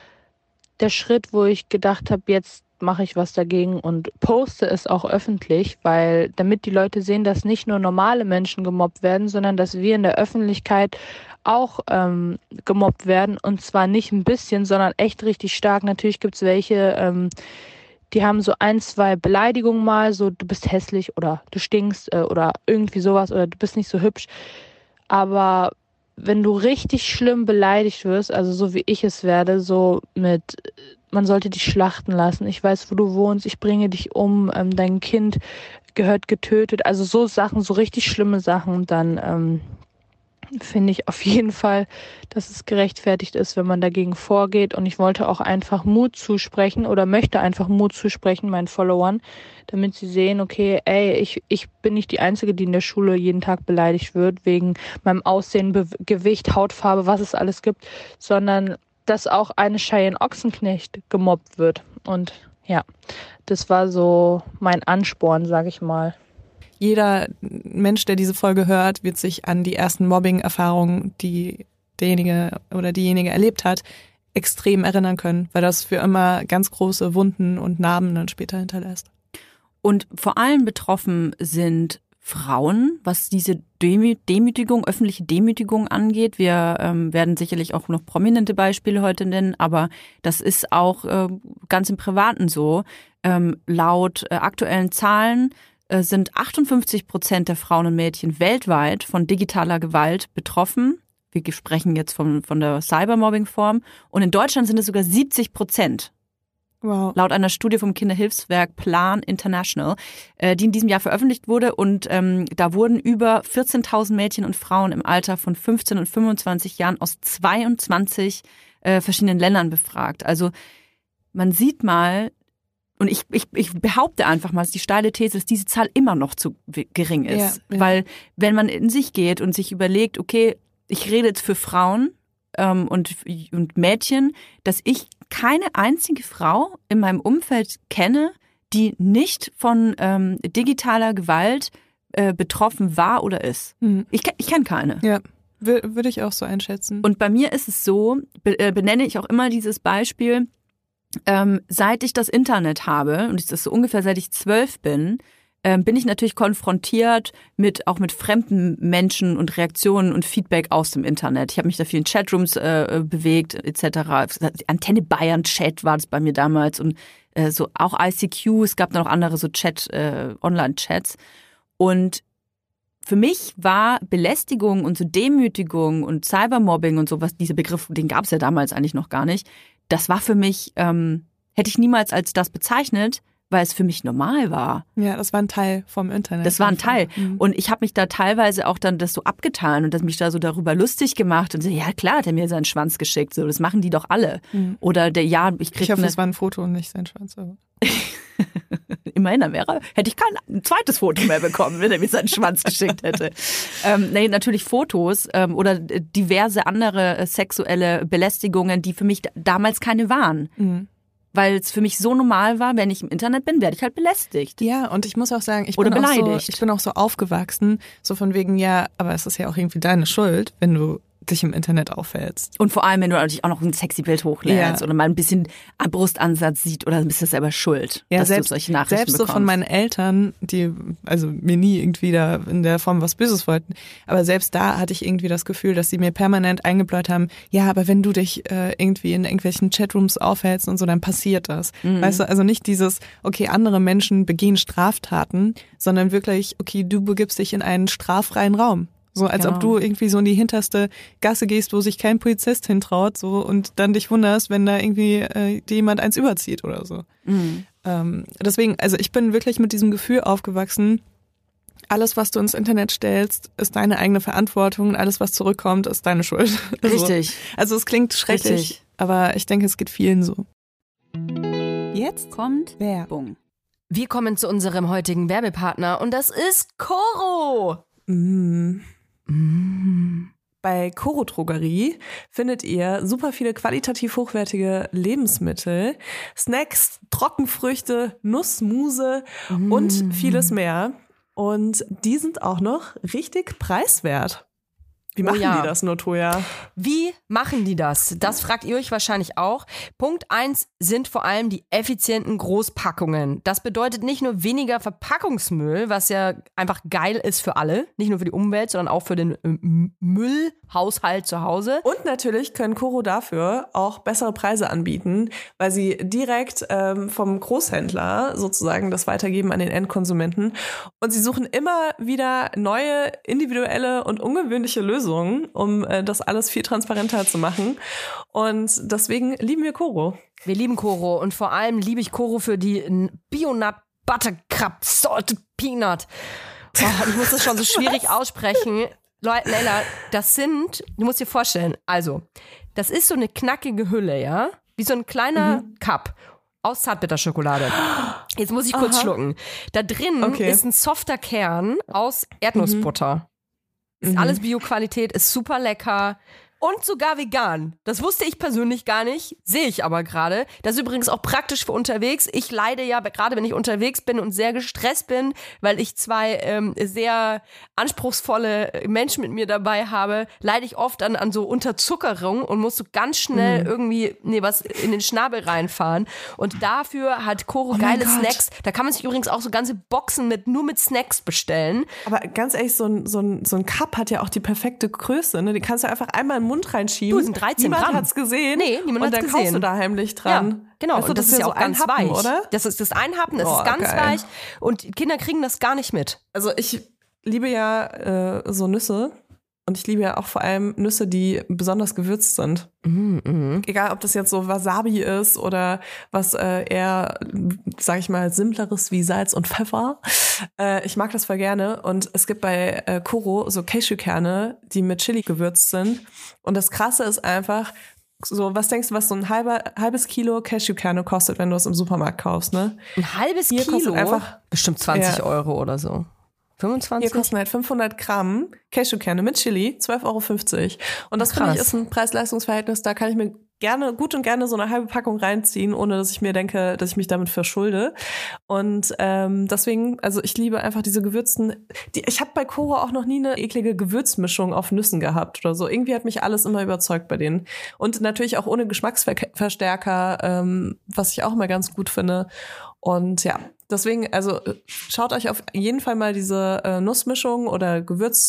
der Schritt, wo ich gedacht habe, jetzt mache ich was dagegen und poste es auch öffentlich, weil damit die Leute sehen, dass nicht nur normale Menschen gemobbt werden, sondern dass wir in der Öffentlichkeit auch ähm, gemobbt werden und zwar nicht ein bisschen, sondern echt richtig stark. Natürlich gibt es welche, ähm, die haben so ein, zwei Beleidigungen mal, so du bist hässlich oder du stinkst äh, oder irgendwie sowas oder du bist nicht so hübsch. Aber wenn du richtig schlimm beleidigt wirst, also so wie ich es werde, so mit, man sollte dich schlachten lassen, ich weiß, wo du wohnst, ich bringe dich um, ähm, dein Kind gehört getötet, also so Sachen, so richtig schlimme Sachen, dann ähm, finde ich auf jeden Fall, dass es gerechtfertigt ist, wenn man dagegen vorgeht. Und ich wollte auch einfach Mut zusprechen oder möchte einfach Mut zusprechen meinen Followern, damit sie sehen, okay, ey, ich, ich bin nicht die Einzige, die in der Schule jeden Tag beleidigt wird wegen meinem Aussehen, Be- Gewicht, Hautfarbe, was es alles gibt, sondern dass auch eine Cheyenne Ochsenknecht gemobbt wird. Und ja, das war so mein Ansporn, sag ich mal. Jeder Mensch, der diese Folge hört, wird sich an die ersten Mobbing-Erfahrungen, die derjenige oder diejenige erlebt hat, extrem erinnern können, weil das für immer ganz große Wunden und Narben dann später hinterlässt. Und vor allem betroffen sind Frauen, was diese Demü- Demütigung, öffentliche Demütigung angeht. Wir ähm, werden sicherlich auch noch prominente Beispiele heute nennen, aber das ist auch äh, ganz im Privaten so. Ähm, laut äh, aktuellen Zahlen äh, sind achtundfünfzig Prozent der Frauen und Mädchen weltweit von digitaler Gewalt betroffen. Wir sprechen jetzt von, von der Cybermobbing-Form. Und in Deutschland sind es sogar siebzig Prozent. Wow. Laut einer Studie vom Kinderhilfswerk Plan International, äh, die in diesem Jahr veröffentlicht wurde. Und ähm, da wurden über vierzehntausend Mädchen und Frauen im Alter von fünfzehn und fünfundzwanzig Jahren aus zweiundzwanzig äh, verschiedenen Ländern befragt. Also man sieht mal, und ich, ich, ich behaupte einfach mal, dass die steile These, dass diese Zahl immer noch zu gering ist. Ja, ja. Weil wenn man in sich geht und sich überlegt, okay, ich rede jetzt für Frauen ähm, und, und Mädchen, dass ich keine einzige Frau in meinem Umfeld kenne, die nicht von ähm, digitaler Gewalt äh, betroffen war oder ist. Mhm. Ich, ich kenne keine. Ja, w- würde ich auch so einschätzen. Und bei mir ist es so, be- äh, benenne ich auch immer dieses Beispiel, ähm, seit ich das Internet habe, und das ist so ungefähr seit ich zwölf bin, ähm, bin ich natürlich konfrontiert mit auch mit fremden Menschen und Reaktionen und Feedback aus dem Internet. Ich habe mich da viel in Chatrooms äh, bewegt, et cetera. Antenne Bayern Chat war das bei mir damals und äh, so auch I C Q. Es gab noch andere so Chat, äh, Online-Chats. Und für mich war Belästigung und so Demütigung und Cybermobbing und sowas, dieser Begriff, den gab es ja damals eigentlich noch gar nicht. Das war für mich, ähm, hätte ich niemals als das bezeichnet, weil es für mich normal war. Ja, das war ein Teil vom Internet. Das war ein einfach. Teil. Mhm. Und ich habe mich da teilweise auch dann das so abgetan und das mich da so darüber lustig gemacht und so, ja klar, hat er mir seinen Schwanz geschickt, so, das machen die doch alle. Mhm. Oder der, ja, ich krieg Ich hoffe, eine, es war ein Foto und nicht sein Schwanz. Aber. immerhin, dann wäre, hätte ich kein zweites Foto mehr bekommen, wenn er mir seinen Schwanz geschickt hätte. Ähm, nee, natürlich Fotos ähm, oder diverse andere äh, sexuelle Belästigungen, die für mich d- damals keine waren. Mhm. Weil es für mich so normal war, wenn ich im Internet bin, werde ich halt belästigt. Ja, und ich muss auch sagen, ich Oder bin, auch so, beleidigt. ich bin auch so aufgewachsen, so von wegen, ja, aber es ist ja auch irgendwie deine Schuld, wenn du dich im Internet aufhältst. Und vor allem, wenn du natürlich auch noch ein sexy Bild hochlädst Ja. oder mal ein bisschen am Brustansatz sieht oder bist du selber schuld, Ja, dass selbst, du solche Nachrichten selbst so bekommst. von meinen Eltern, die also mir nie irgendwie da in der Form was Böses wollten, aber selbst da hatte ich irgendwie das Gefühl, dass sie mir permanent eingebläut haben, ja, aber wenn du dich äh, irgendwie in irgendwelchen Chatrooms aufhältst und so, dann passiert das. Mhm. Weißt du, also nicht dieses, okay, andere Menschen begehen Straftaten, sondern wirklich, okay, du begibst dich in einen straffreien Raum. So als Genau. ob du irgendwie so in die hinterste Gasse gehst, wo sich kein Polizist hintraut, so und dann dich wunderst, wenn da irgendwie äh, dir jemand eins überzieht oder so. Mhm. Ähm, deswegen, also ich bin wirklich mit diesem Gefühl aufgewachsen, alles, was du ins Internet stellst, ist deine eigene Verantwortung und alles, was zurückkommt, ist deine Schuld. Also, Richtig. also es klingt schrecklich, Richtig. aber ich denke, es geht vielen so. Jetzt Kommt Werbung. Wir kommen zu unserem heutigen Werbepartner und das ist Koro. Mm. Bei Koro Drogerie findet ihr super viele qualitativ hochwertige Lebensmittel, Snacks, Trockenfrüchte, Nussmuse und vieles mehr. Und die sind auch noch richtig preiswert. Wie machen Oh ja. die das, Notoya? Wie machen die das? Das fragt ihr euch wahrscheinlich auch. Punkt eins sind vor allem die effizienten Großpackungen. Das bedeutet nicht nur weniger Verpackungsmüll, was ja einfach geil ist für alle, nicht nur für die Umwelt, sondern auch für den ähm, Müllhaushalt zu Hause. Und natürlich können Koro dafür auch bessere Preise anbieten, weil sie direkt ähm, vom Großhändler sozusagen das weitergeben an den Endkonsumenten. Und sie suchen immer wieder neue, individuelle und ungewöhnliche Lösungen, um äh, das alles viel transparenter zu machen. Und deswegen lieben wir Koro. Wir lieben Koro und vor allem liebe ich Koro für die Bionut Buttercup Salted Peanut. Oh, ich muss das schon so schwierig aussprechen. Leute, Leila, das sind, du musst dir vorstellen, also, das ist so eine knackige Hülle, ja? Wie so ein kleiner mhm. Cup aus Zartbitterschokolade. Jetzt muss ich kurz Aha. schlucken. Da drin okay. ist ein softer Kern aus Erdnussbutter. Mhm. Ist mhm. alles Bio-Qualität, ist super lecker. Und sogar vegan. Das wusste ich persönlich gar nicht, sehe ich aber gerade. Das ist übrigens auch praktisch für unterwegs. Ich leide ja, gerade wenn ich unterwegs bin und sehr gestresst bin, weil ich zwei ähm, sehr anspruchsvolle Menschen mit mir dabei habe, leide ich oft an, an so Unterzuckerung und muss so ganz schnell mhm. irgendwie nee, was in den Schnabel reinfahren. Und dafür hat Koro oh geile Snacks. Da kann man sich übrigens auch so ganze Boxen mit nur mit Snacks bestellen. Aber ganz ehrlich, so ein, so ein, so ein Cup hat ja auch die perfekte Größe. Ne? Die kannst du einfach einmal in Mund reinschieben. Du, sind dreizehn niemand Gramm. hat's gesehen. Nee, niemand hat's gesehen. Und dann kaufst du da heimlich dran. Ja, genau. Weißt du, und das, das ist ja auch ganz Happen, weich. Oder? Das ist das Einhappen, das oh, ist ganz geil. weich. Und Kinder kriegen das gar nicht mit. Also ich liebe ja äh, so Nüsse. Und ich liebe ja auch vor allem Nüsse, die besonders gewürzt sind. Mm, mm. Egal, ob das jetzt so Wasabi ist oder was äh, eher, sag ich mal, simpleres wie Salz und Pfeffer. Äh, ich mag das voll gerne. Und es gibt bei äh, Koro so Cashewkerne, die mit Chili gewürzt sind. Und das Krasse ist einfach, so, was denkst du, was so ein halber, halbes Kilo Cashewkerne kostet, wenn du es im Supermarkt kaufst, ne? Ein halbes Hier Kilo? Einfach, bestimmt zwanzig ja. Euro oder so. fünfundzwanzig? Hier kosten halt fünfhundert Gramm Cashewkerne mit Chili, zwölf Euro fünfzig. Und das finde ich ist ein Preis-Leistungs-Verhältnis, da kann ich mir gerne, gut und gerne so eine halbe Packung reinziehen, ohne dass ich mir denke, dass ich mich damit verschulde. Und ähm, deswegen, also ich liebe einfach diese gewürzten, die, ich habe bei Koro auch noch nie eine eklige Gewürzmischung auf Nüssen gehabt oder so. Irgendwie hat mich alles immer überzeugt bei denen. Und natürlich auch ohne Geschmacksverstärker, ähm, was ich auch immer ganz gut finde. Und ja, deswegen, also schaut euch auf jeden Fall mal diese äh, Nussmischung oder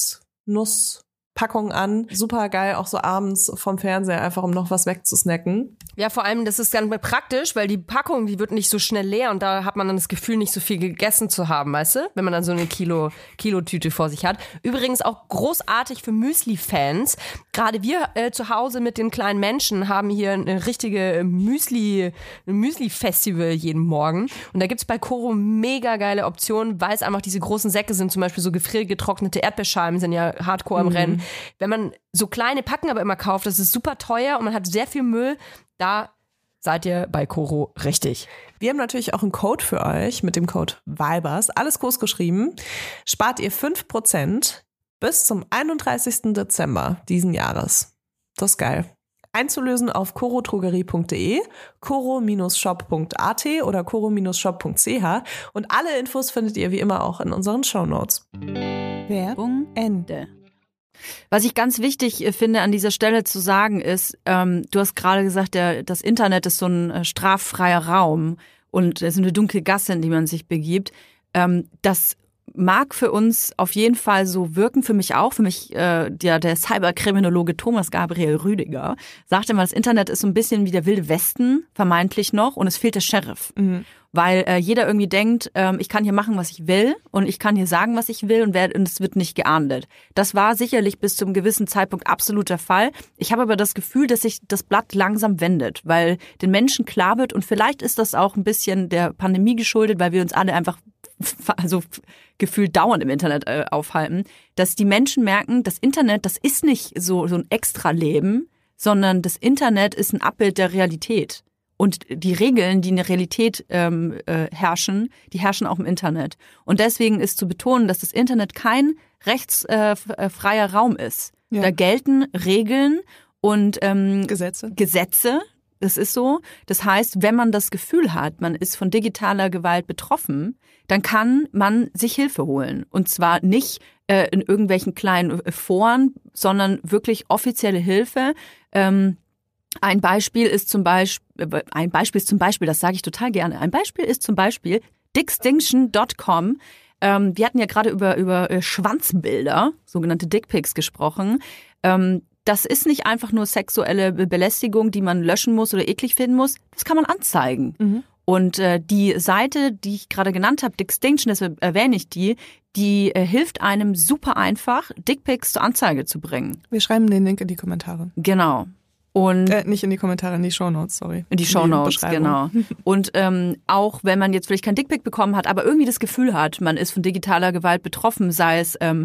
Gewürznusspackung an. Super geil, auch so abends vom Fernseher, einfach um noch was wegzusnacken. Ja, vor allem, das ist dann praktisch, weil die Packung, die wird nicht so schnell leer und da hat man dann das Gefühl, nicht so viel gegessen zu haben, weißt du? Wenn man dann so eine Kilo, Kilo-Tüte vor sich hat. Übrigens auch großartig für Müsli-Fans. Gerade wir äh, zu Hause mit den kleinen Menschen haben hier eine richtige Müsli, ein Müsli-Festival jeden Morgen. Und da gibt's bei Koro mega geile Optionen, weil es einfach diese großen Säcke sind, zum Beispiel so gefriergetrocknete Erdbeerscheiben sind ja hardcore im mhm. Rennen. Wenn man so kleine Packen aber immer kauft, das ist super teuer und man hat sehr viel Müll. Da seid ihr bei Koro richtig. Wir haben natürlich auch einen Code für euch mit dem Code VIBERS. Alles groß geschrieben. Spart ihr fünf Prozent bis zum einunddreißigsten Dezember diesen Jahres. Das ist geil. Einzulösen auf korotrogerie punkt de, koro-shop punkt at oder koro-shop punkt ch und alle Infos findet ihr wie immer auch in unseren Shownotes. Werbung Ende. Was ich ganz wichtig finde an dieser Stelle zu sagen ist, ähm, du hast gerade gesagt, der, das Internet ist so ein äh, straffreier Raum und es ist eine dunkle Gasse, in die man sich begibt. Ähm, das mag für uns auf jeden Fall so wirken, für mich auch. Für mich, äh, der, der Cyberkriminologe Thomas Gabriel Rüdiger sagte mal, das Internet ist so ein bisschen wie der Wilde Westen, vermeintlich noch, und es fehlt der Sheriff. Mhm. Weil äh, jeder irgendwie denkt, ähm, ich kann hier machen, was ich will und ich kann hier sagen, was ich will und, werd, und es wird nicht geahndet. Das war sicherlich bis zu einem gewissen Zeitpunkt absolut der Fall. Ich habe aber das Gefühl, dass sich das Blatt langsam wendet, weil den Menschen klar wird und vielleicht ist das auch ein bisschen der Pandemie geschuldet, weil wir uns alle einfach also gefühlt dauernd im Internet äh, aufhalten, dass die Menschen merken, das Internet, das ist nicht so, so ein Extra-Leben, sondern das Internet ist ein Abbild der Realität. Und die Regeln, die in der Realität ähm, äh, herrschen, die herrschen auch im Internet. Und deswegen ist zu betonen, dass das Internet kein rechtsfreier äh, Raum ist. Ja. Da gelten Regeln und ähm, Gesetze. Gesetze. Das ist so. Das heißt, wenn man das Gefühl hat, man ist von digitaler Gewalt betroffen, dann kann man sich Hilfe holen. Und zwar nicht äh, in irgendwelchen kleinen Foren, sondern wirklich offizielle Hilfe. Ähm, Ein Beispiel ist zum Beispiel, ein Beispiel ist zum Beispiel, das sage ich total gerne, ein Beispiel ist zum Beispiel dickstinction Punkt com. Ähm, wir hatten ja gerade über, über Schwanzbilder, sogenannte Dickpics, gesprochen. Ähm, das ist nicht einfach nur sexuelle Belästigung, die man löschen muss oder eklig finden muss. Das kann man anzeigen. Mhm. Und äh, die Seite, die ich gerade genannt habe, Dickstinction, deshalb erwähne ich die, die äh, hilft einem super einfach, Dickpics zur Anzeige zu bringen. Wir schreiben den Link in die Kommentare. Genau. Und äh, nicht in die Kommentare, in die Shownotes, sorry. In die Shownotes, genau. Und ähm, auch wenn man jetzt vielleicht kein Dickpic bekommen hat, aber irgendwie das Gefühl hat, man ist von digitaler Gewalt betroffen, sei es ähm,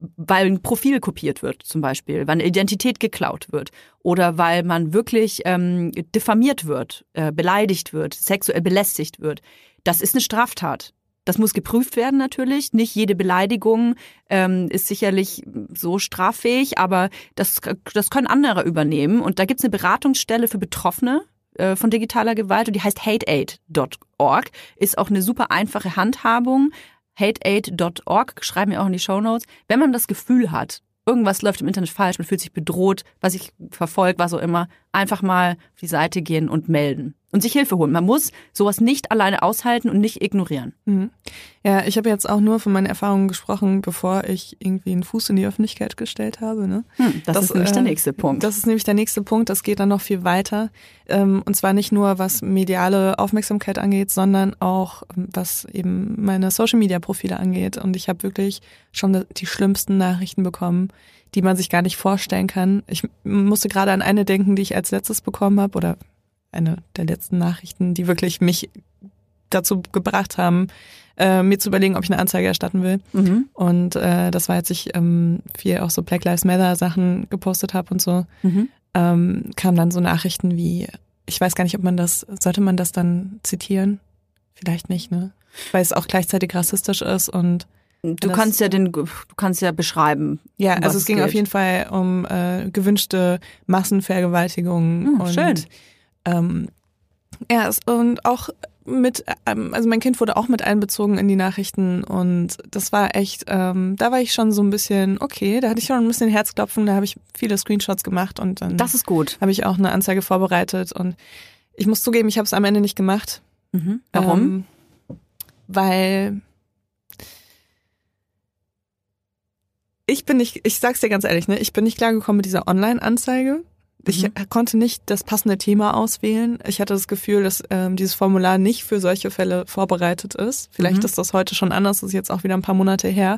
weil ein Profil kopiert wird zum Beispiel, weil eine Identität geklaut wird oder weil man wirklich ähm, diffamiert wird, äh, beleidigt wird, sexuell belästigt wird. Das ist eine Straftat. Das muss geprüft werden natürlich. Nicht jede Beleidigung ähm, ist sicherlich so straffähig, aber das, das können andere übernehmen. Und da gibt es eine Beratungsstelle für Betroffene äh, von digitaler Gewalt und die heißt hate aid Punkt org. Ist auch eine super einfache Handhabung. hate aid Punkt org, schreiben wir auch in die Shownotes. Wenn man das Gefühl hat, irgendwas läuft im Internet falsch, man fühlt sich bedroht, was ich verfolgt, was auch immer, einfach mal auf die Seite gehen und melden. Und sich Hilfe holen. Man muss sowas nicht alleine aushalten und nicht ignorieren. Mhm. Ja, ich habe jetzt auch nur von meinen Erfahrungen gesprochen, bevor ich irgendwie einen Fuß in die Öffentlichkeit gestellt habe. Ne? Hm, das, das ist nämlich äh, der nächste Punkt. Das ist nämlich der nächste Punkt. Das geht dann noch viel weiter. Ähm, und zwar nicht nur, was mediale Aufmerksamkeit angeht, sondern auch, was eben meine Social-Media-Profile angeht. Und ich habe wirklich schon die schlimmsten Nachrichten bekommen, die man sich gar nicht vorstellen kann. Ich musste gerade an eine denken, die ich als letztes bekommen habe, oder eine der letzten Nachrichten, die wirklich mich dazu gebracht haben, äh, mir zu überlegen, ob ich eine Anzeige erstatten will. Mhm. Und äh, das war, als ich ähm, viel auch so Black Lives Matter Sachen gepostet habe und so, mhm. ähm, kamen dann so Nachrichten wie, ich weiß gar nicht, ob man das, sollte man das dann zitieren? Vielleicht nicht, ne? Weil es auch gleichzeitig rassistisch ist und Du kannst ja den, du kannst ja beschreiben. Ja, also es ging geht. auf jeden Fall um äh, gewünschte Massenvergewaltigungen. Hm, und schön. Ähm, ja, und auch mit, ähm, also mein Kind wurde auch mit einbezogen in die Nachrichten und das war echt, ähm, da war ich schon so ein bisschen, okay, da hatte ich schon ein bisschen Herzklopfen, da habe ich viele Screenshots gemacht und dann das ist gut. Habe ich auch eine Anzeige vorbereitet und ich muss zugeben, ich habe es am Ende nicht gemacht. Mhm. Warum? Ähm, weil ich bin nicht, ich sag's dir ganz ehrlich, ne, ich bin nicht klargekommen mit dieser Online-Anzeige. Ich mhm. konnte nicht das passende Thema auswählen. Ich hatte das Gefühl, dass ähm, dieses Formular nicht für solche Fälle vorbereitet ist. Vielleicht mhm. ist das heute schon anders, das ist jetzt auch wieder ein paar Monate her.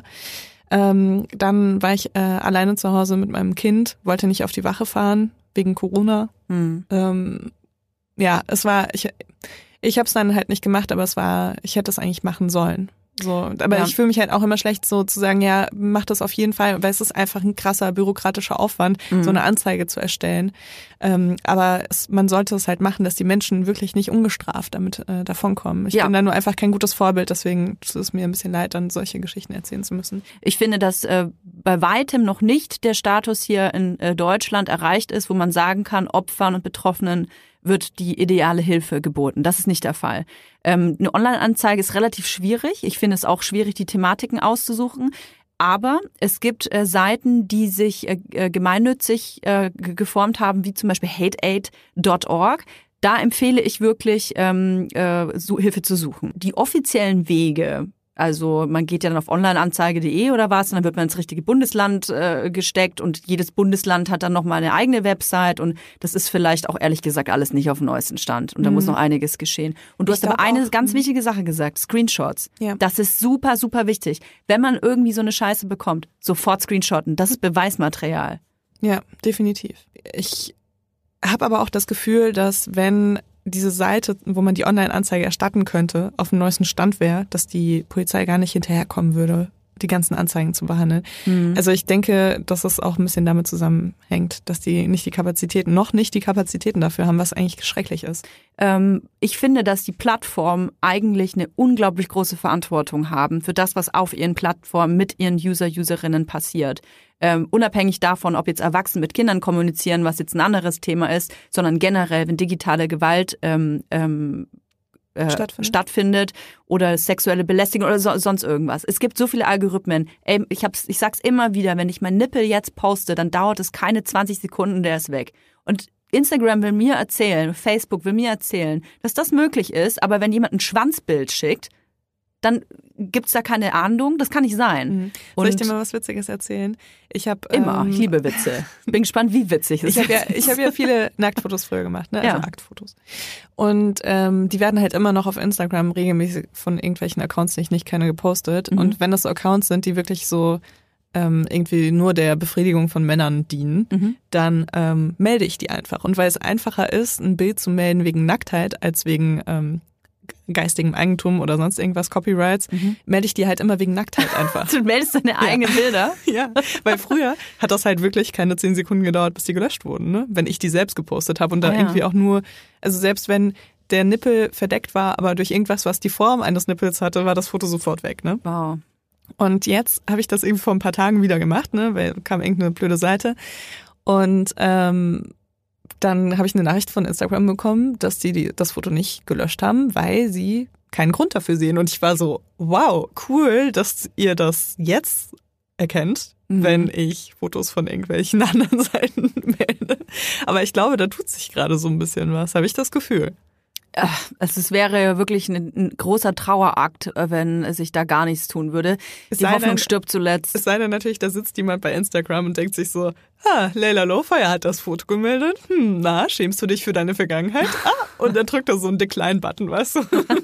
Ähm, dann war ich äh, alleine zu Hause mit meinem Kind, wollte nicht auf die Wache fahren, wegen Corona. Mhm. Ähm, ja, es war, ich, ich habe es dann halt nicht gemacht, aber es war, ich hätte es eigentlich machen sollen. So, aber ja. ich fühle mich halt auch immer schlecht, so zu sagen, ja, mach das auf jeden Fall, weil es ist einfach ein krasser bürokratischer Aufwand, mhm. so eine Anzeige zu erstellen. Ähm, aber es, man sollte es halt machen, dass die Menschen wirklich nicht ungestraft damit äh, davonkommen. Ich ja. bin da nur einfach kein gutes Vorbild, deswegen tut es mir ein bisschen leid, dann solche Geschichten erzählen zu müssen. Ich finde, dass äh, bei weitem noch nicht der Status hier in äh, Deutschland erreicht ist, wo man sagen kann, Opfern und Betroffenen wird die ideale Hilfe geboten. Das ist nicht der Fall. Ähm, eine Online-Anzeige ist relativ schwierig. Ich finde es auch schwierig, die Thematiken auszusuchen. Aber es gibt äh, Seiten, die sich äh, gemeinnützig äh, geformt haben, wie zum Beispiel hate aid Punkt org. Da empfehle ich wirklich, ähm, äh, so Hilfe zu suchen. Die offiziellen Wege, also man geht ja dann auf onlineanzeige punkt de oder was und dann wird man ins richtige Bundesland äh, gesteckt und jedes Bundesland hat dann nochmal eine eigene Website und das ist vielleicht auch ehrlich gesagt alles nicht auf dem neuesten Stand und da mhm. muss noch einiges geschehen. Und du ich hast aber eine auch, ganz wichtige Sache gesagt, Screenshots. Ja. Das ist super, super wichtig. Wenn man irgendwie so eine Scheiße bekommt, sofort screenshotten, das ist Beweismaterial. Ja, definitiv. Ich habe aber auch das Gefühl, dass wenn diese Seite, wo man die Online-Anzeige erstatten könnte, auf dem neuesten Stand wäre, dass die Polizei gar nicht hinterherkommen würde, die ganzen Anzeigen zu behandeln. Mhm. Also ich denke, dass es auch ein bisschen damit zusammenhängt, dass die nicht die Kapazitäten, noch nicht die Kapazitäten dafür haben, was eigentlich schrecklich ist. Ähm, ich finde, dass die Plattformen eigentlich eine unglaublich große Verantwortung haben für das, was auf ihren Plattformen mit ihren User, Userinnen passiert. Ähm, unabhängig davon, ob jetzt Erwachsene mit Kindern kommunizieren, was jetzt ein anderes Thema ist, sondern generell, wenn digitale Gewalt ähm, ähm, äh, stattfindet. stattfindet oder sexuelle Belästigung oder so, sonst irgendwas. Es gibt so viele Algorithmen. Ey, ich, hab's, ich sag's immer wieder, wenn ich meinen Nippel jetzt poste, dann dauert es keine zwanzig Sekunden, der ist weg. Und Instagram will mir erzählen, Facebook will mir erzählen, dass das möglich ist, aber wenn jemand ein Schwanzbild schickt, dann gibt's da keine Ahndung. Das kann nicht sein. Mhm. Soll ich dir mal was Witziges erzählen? Ich habe immer. Ähm, ich liebe Witze. Bin gespannt, wie witzig es ist. Ich habe ja, ich hab ja viele Nacktfotos früher gemacht, ne? Also ja. Aktfotos. Und ähm, die werden halt immer noch auf Instagram regelmäßig von irgendwelchen Accounts, die ich nicht kenne, gepostet. Mhm. Und wenn das so Accounts sind, die wirklich so ähm, irgendwie nur der Befriedigung von Männern dienen, mhm. dann ähm, melde ich die einfach. Und weil es einfacher ist, ein Bild zu melden wegen Nacktheit als wegen ähm, geistigem Eigentum oder sonst irgendwas, Copyrights, mhm. melde ich die halt immer wegen Nacktheit einfach. Du meldest deine eigenen ja. Bilder? Ja, weil früher hat das halt wirklich keine zehn Sekunden gedauert, bis die gelöscht wurden, ne? Wenn ich die selbst gepostet habe und da ah, ja. irgendwie auch nur, also selbst wenn der Nippel verdeckt war, aber durch irgendwas, was die Form eines Nippels hatte, war das Foto sofort weg, ne? Wow. Und jetzt habe ich das irgendwie vor ein paar Tagen wieder gemacht, ne? Weil kam irgendeine blöde Seite und ähm, dann habe ich eine Nachricht von Instagram bekommen, dass die, die das Foto nicht gelöscht haben, weil sie keinen Grund dafür sehen. Und ich war so, wow, cool, dass ihr das jetzt erkennt, mhm. wenn ich Fotos von irgendwelchen anderen Seiten melde. Aber ich glaube, da tut sich gerade so ein bisschen was, habe ich das Gefühl. Also es wäre wirklich ein, ein großer Trauerakt, wenn sich da gar nichts tun würde. Es Die Hoffnung denn, stirbt zuletzt. Es sei denn natürlich, da sitzt jemand bei Instagram und denkt sich so, ah, Layla Lowfire hat das Foto gemeldet. Hm, na, schämst du dich für deine Vergangenheit? Ah, und dann drückt er so einen Decline-Button, weißt du?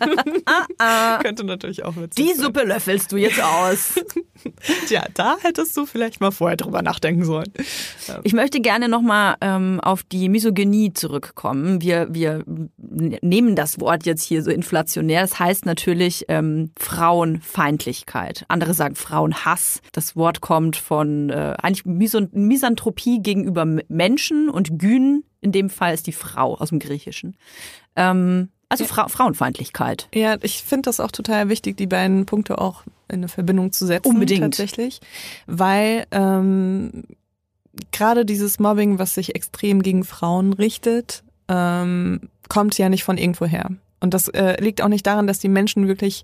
ah, ah. Könnte natürlich auch witzig Die sein. Suppe löffelst du jetzt aus. Tja, da hättest du vielleicht mal vorher drüber nachdenken sollen. Ja. Ich möchte gerne nochmal ähm, auf die Misogynie zurückkommen. Wir, wir nehmen das Wort jetzt hier so inflationär. Das heißt natürlich ähm, Frauenfeindlichkeit. Andere sagen Frauenhass. Das Wort kommt von äh, eigentlich Miso- Misanthropie gegenüber Menschen und Gyn, in dem Fall ist die Frau aus dem Griechischen. Ähm, also Fra- Frauenfeindlichkeit. Ja, ich finde das auch total wichtig, die beiden Punkte auch in eine Verbindung zu setzen. Unbedingt. Tatsächlich. Weil ähm, gerade dieses Mobbing, was sich extrem gegen Frauen richtet, ähm, kommt ja nicht von irgendwo her. Und das äh, liegt auch nicht daran, dass die Menschen wirklich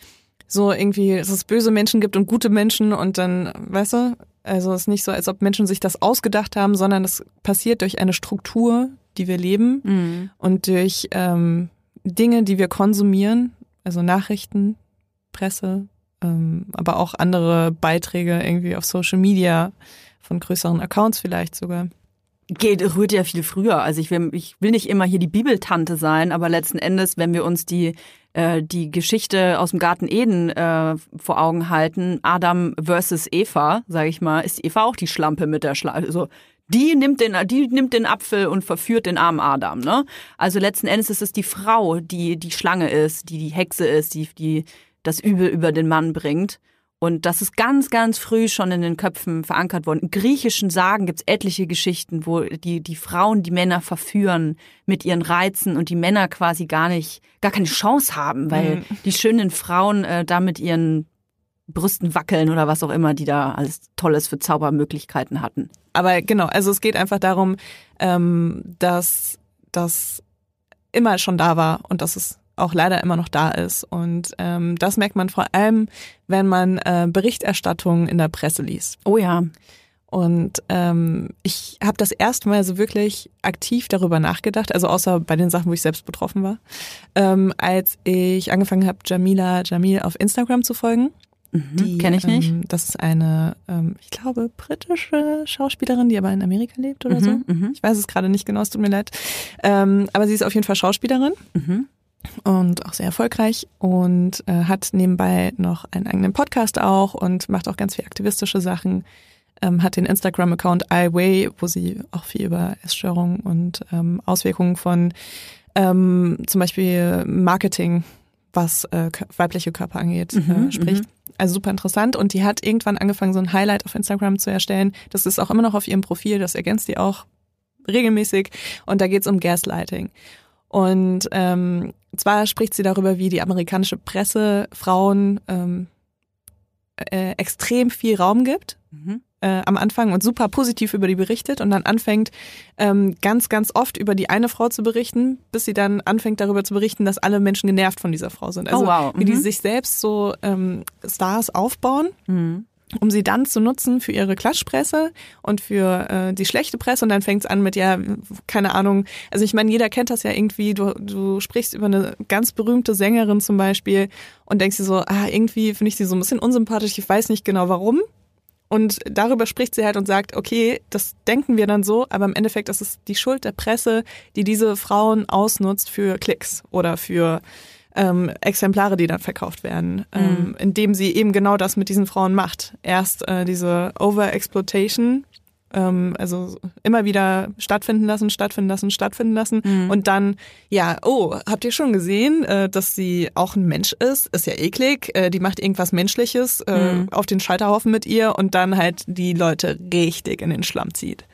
so irgendwie, dass es böse Menschen gibt und gute Menschen und dann, weißt du, also es ist nicht so, als ob Menschen sich das ausgedacht haben, sondern es passiert durch eine Struktur, die wir leben Mhm. und durch ähm, Dinge, die wir konsumieren, also Nachrichten, Presse, ähm, aber auch andere Beiträge irgendwie auf Social Media, von größeren Accounts vielleicht sogar. Geht, rührt ja viel früher. Also ich will, ich will nicht immer hier die Bibeltante sein, aber letzten Endes, wenn wir uns die äh, die Geschichte aus dem Garten Eden äh, vor Augen halten, Adam versus Eva, sage ich mal, ist Eva auch die Schlampe mit der Schlampe. Also die nimmt den, die nimmt den Apfel und verführt den armen Adam, ne? Also letzten Endes ist es die Frau, die die Schlange ist, die die Hexe ist, die die das Übel über den Mann bringt. Und das ist ganz, ganz früh schon in den Köpfen verankert worden. In griechischen Sagen gibt es etliche Geschichten, wo die, die Frauen die Männer verführen mit ihren Reizen und die Männer quasi gar nicht, gar keine Chance haben, weil mhm. die schönen Frauen äh, da mit ihren Brüsten wackeln oder was auch immer, die da alles Tolles für Zaubermöglichkeiten hatten. Aber genau, also es geht einfach darum, ähm, dass das immer schon da war und dass es auch leider immer noch da ist. Und ähm, das merkt man vor allem, wenn man äh, Berichterstattung in der Presse liest. Oh ja. Und ähm, ich habe das erste Mal so wirklich aktiv darüber nachgedacht, also außer bei den Sachen, wo ich selbst betroffen war, ähm, als ich angefangen habe, Jamila Jamil auf Instagram zu folgen. Mhm, kenne ich nicht. Ähm, das ist eine, ähm, ich glaube, britische Schauspielerin, die aber in Amerika lebt oder mhm, so. Mhm. Ich weiß es gerade nicht genau, es tut mir leid. Ähm, aber sie ist auf jeden Fall Schauspielerin. Mhm. Und auch sehr erfolgreich und äh, hat nebenbei noch einen eigenen Podcast auch und macht auch ganz viel aktivistische Sachen. Ähm, hat den Instagram-Account iWay, wo sie auch viel über Essstörungen und ähm, Auswirkungen von ähm, zum Beispiel Marketing, was äh, weibliche Körper angeht, mhm, äh, spricht. Also super interessant. Und die hat irgendwann angefangen, so ein Highlight auf Instagram zu erstellen. Das ist auch immer noch auf ihrem Profil, das ergänzt die auch regelmäßig. Und da geht's um Gaslighting. Und ähm, zwar spricht sie darüber, wie die amerikanische Presse Frauen ähm, äh, extrem viel Raum gibt Mhm. äh, am Anfang und super positiv über die berichtet und dann anfängt ähm, ganz, ganz oft über die eine Frau zu berichten, bis sie dann anfängt darüber zu berichten, dass alle Menschen genervt von dieser Frau sind. Also oh, wow. Mhm. wie die sich selbst so ähm, Stars aufbauen. Mhm. um sie dann zu nutzen für ihre Klatschpresse und für äh, die schlechte Presse. Und dann fängt es an mit, ja, keine Ahnung, also ich meine, jeder kennt das ja irgendwie, du, du sprichst über eine ganz berühmte Sängerin zum Beispiel und denkst dir so, ah, irgendwie finde ich sie so ein bisschen unsympathisch, ich weiß nicht genau warum. Und darüber spricht sie halt und sagt, okay, das denken wir dann so, aber im Endeffekt ist es die Schuld der Presse, die diese Frauen ausnutzt für Klicks oder für Ähm, Exemplare, die dann verkauft werden, ähm, Mhm. indem sie eben genau das mit diesen Frauen macht. Erst äh, diese Overexploitation ähm, also immer wieder stattfinden lassen, stattfinden lassen, stattfinden lassen mhm. und dann, ja, oh, habt ihr schon gesehen, äh, dass sie auch ein Mensch ist? Ist ja eklig, äh, die macht irgendwas Menschliches äh, mhm. auf den Scheiterhaufen mit ihr und dann halt die Leute richtig in den Schlamm zieht.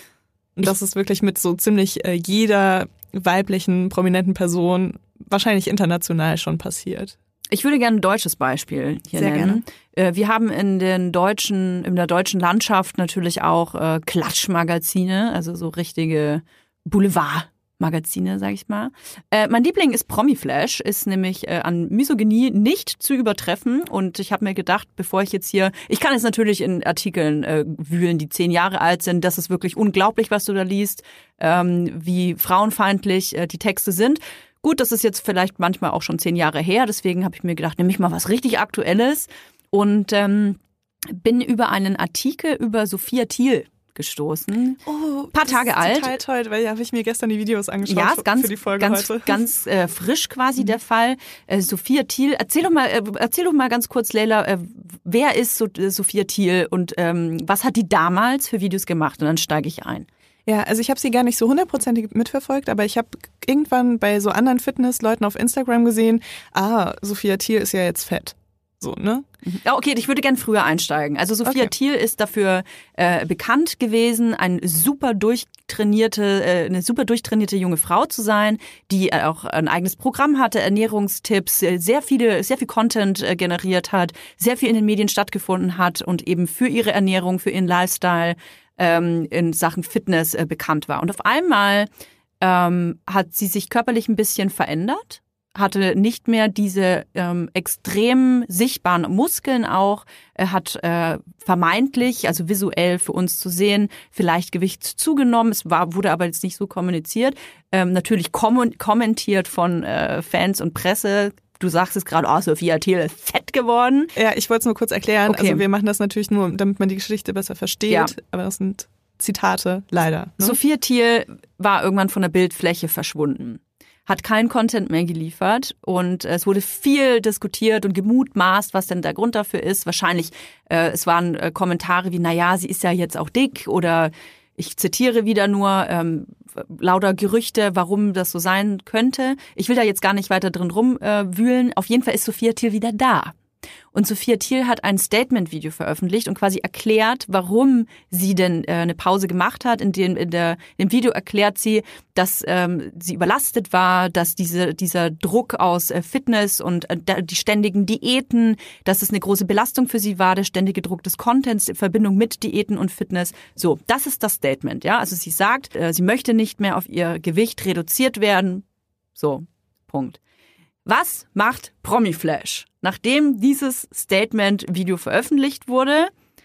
Und das ist wirklich mit so ziemlich äh, jeder weiblichen, prominenten Person wahrscheinlich international schon passiert. Ich würde gerne ein deutsches Beispiel hier Sehr nennen. Gerne. Wir haben in den deutschen, in der deutschen Landschaft natürlich auch äh, Klatschmagazine, also so richtige Boulevardmagazine, sag ich mal. Äh, mein Liebling ist Promiflash, ist nämlich äh, an Misogynie nicht zu übertreffen. Und ich habe mir gedacht, bevor ich jetzt hier, ich kann jetzt natürlich in Artikeln äh, wühlen, die zehn Jahre alt sind. Das ist wirklich unglaublich, was du da liest, ähm, wie frauenfeindlich äh, die Texte sind. Gut, das ist jetzt vielleicht manchmal auch schon zehn Jahre her, deswegen habe ich mir gedacht, nehme ich mal was richtig Aktuelles und ähm, bin über einen Artikel über Sophia Thiel gestoßen. Oh, paar Tage alt. Total toll, weil ja habe ich mir gestern die Videos angeschaut ja, ist ganz, für die Folge ganz, heute. Ganz äh, frisch quasi mhm. der Fall. Äh, Sophia Thiel, erzähl doch mal, äh, erzähl doch mal ganz kurz, Leila, äh, wer ist so, äh, Sophia Thiel und ähm, was hat die damals für Videos gemacht? Und dann steige ich ein. Ja, also ich habe sie gar nicht so hundertprozentig mitverfolgt, aber ich habe irgendwann bei so anderen Fitnessleuten auf Instagram gesehen, ah, Sophia Thiel ist ja jetzt fett. So, ne? Ja, okay, ich würde gern früher einsteigen. Also Sophia okay. Thiel ist dafür äh, bekannt gewesen, ein super durchtrainierte, äh, eine super durchtrainierte junge Frau zu sein, die äh, auch ein eigenes Programm hatte, Ernährungstipps, äh, sehr viele, sehr viel Content äh, generiert hat, sehr viel in den Medien stattgefunden hat und eben für ihre Ernährung, für ihren Lifestyle ähm, in Sachen Fitness äh, bekannt war. Und auf einmal ähm, hat sie sich körperlich ein bisschen verändert, hatte nicht mehr diese ähm, extrem sichtbaren Muskeln auch, er hat äh, vermeintlich, also visuell für uns zu sehen, vielleicht Gewicht zugenommen, es war, wurde aber jetzt nicht so kommuniziert, ähm, natürlich kom- kommentiert von äh, Fans und Presse. Du sagst es gerade, oh, Sophia Thiel ist fett geworden. Ja, ich wollte es nur kurz erklären, okay. Also wir machen das natürlich nur, damit man die Geschichte besser versteht, ja. Aber das sind Zitate, leider. Ne? Sophia Thiel war irgendwann von der Bildfläche verschwunden. Hat keinen Content mehr geliefert und es wurde viel diskutiert und gemutmaßt, was denn der Grund dafür ist. Wahrscheinlich, äh, es waren äh, Kommentare wie, naja, sie ist ja jetzt auch dick oder ich zitiere wieder nur ähm, lauter Gerüchte, warum das so sein könnte. Ich will da jetzt gar nicht weiter drin rumwühlen. Äh, Auf jeden Fall ist Sophia Thiel wieder da. Und Sophia Thiel hat ein Statement-Video veröffentlicht und quasi erklärt, warum sie denn äh, eine Pause gemacht hat. In dem, in der, im Video erklärt sie, dass ähm, sie überlastet war, dass diese, dieser Druck aus äh, Fitness und äh, die ständigen Diäten, dass es eine große Belastung für sie war, der ständige Druck des Contents in Verbindung mit Diäten und Fitness. So, das ist das Statement. Ja, also sie sagt, äh, sie möchte nicht mehr auf ihr Gewicht reduziert werden. So, Punkt. Was macht Promiflash? Nachdem dieses Statement-Video veröffentlicht wurde,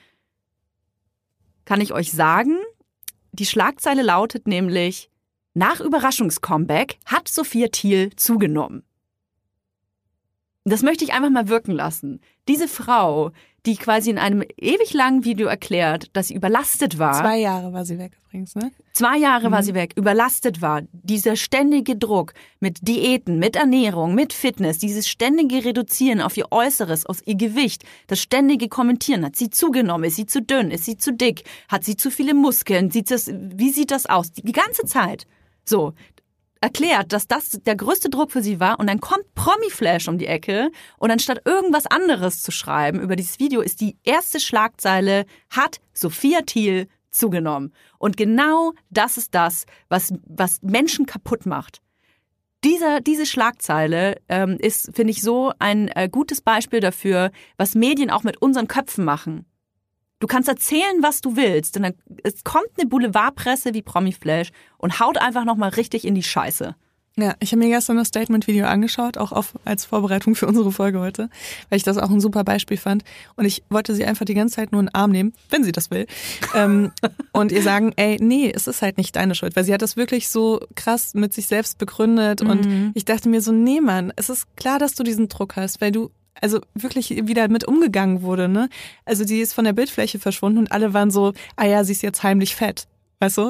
kann ich euch sagen, die Schlagzeile lautet nämlich, nach Überraschungscomeback hat Sophia Thiel zugenommen. Das möchte ich einfach mal wirken lassen. Diese Frau, die quasi in einem ewig langen Video erklärt, dass sie überlastet war. Zwei Jahre war sie weg übrigens, ne? Zwei Jahre mhm. war sie weg, überlastet war. Dieser ständige Druck mit Diäten, mit Ernährung, mit Fitness, dieses ständige Reduzieren auf ihr Äußeres, auf ihr Gewicht, das ständige Kommentieren. Hat sie zugenommen? Ist sie zu dünn? Ist sie zu dick? Hat sie zu viele Muskeln? Sieht das, wie sieht das aus? Die ganze Zeit. So. Erklärt, dass das der größte Druck für sie war und dann kommt Promiflash um die Ecke und anstatt irgendwas anderes zu schreiben über dieses Video ist die erste Schlagzeile, hat Sophia Thiel zugenommen. Und genau das ist das, was, was Menschen kaputt macht. Dieser, diese Schlagzeile ähm, ist, finde ich, so ein äh, gutes Beispiel dafür, was Medien auch mit unseren Köpfen machen. Du kannst erzählen, was du willst. Und dann es kommt eine Boulevardpresse wie Promiflash und haut einfach nochmal richtig in die Scheiße. Ja, ich habe mir gestern das Statement-Video angeschaut, auch auf, als Vorbereitung für unsere Folge heute, weil ich das auch ein super Beispiel fand. Und ich wollte sie einfach die ganze Zeit nur in den Arm nehmen, wenn sie das will. ähm, und ihr sagen, ey, nee, es ist halt nicht deine Schuld. Weil sie hat das wirklich so krass mit sich selbst begründet. Mhm. Und ich dachte mir so, nee, Mann, es ist klar, dass du diesen Druck hast, weil du also wirklich wieder mit umgegangen wurde, ne? Also die ist von der Bildfläche verschwunden und alle waren so, ah ja, sie ist jetzt heimlich fett, weißt du?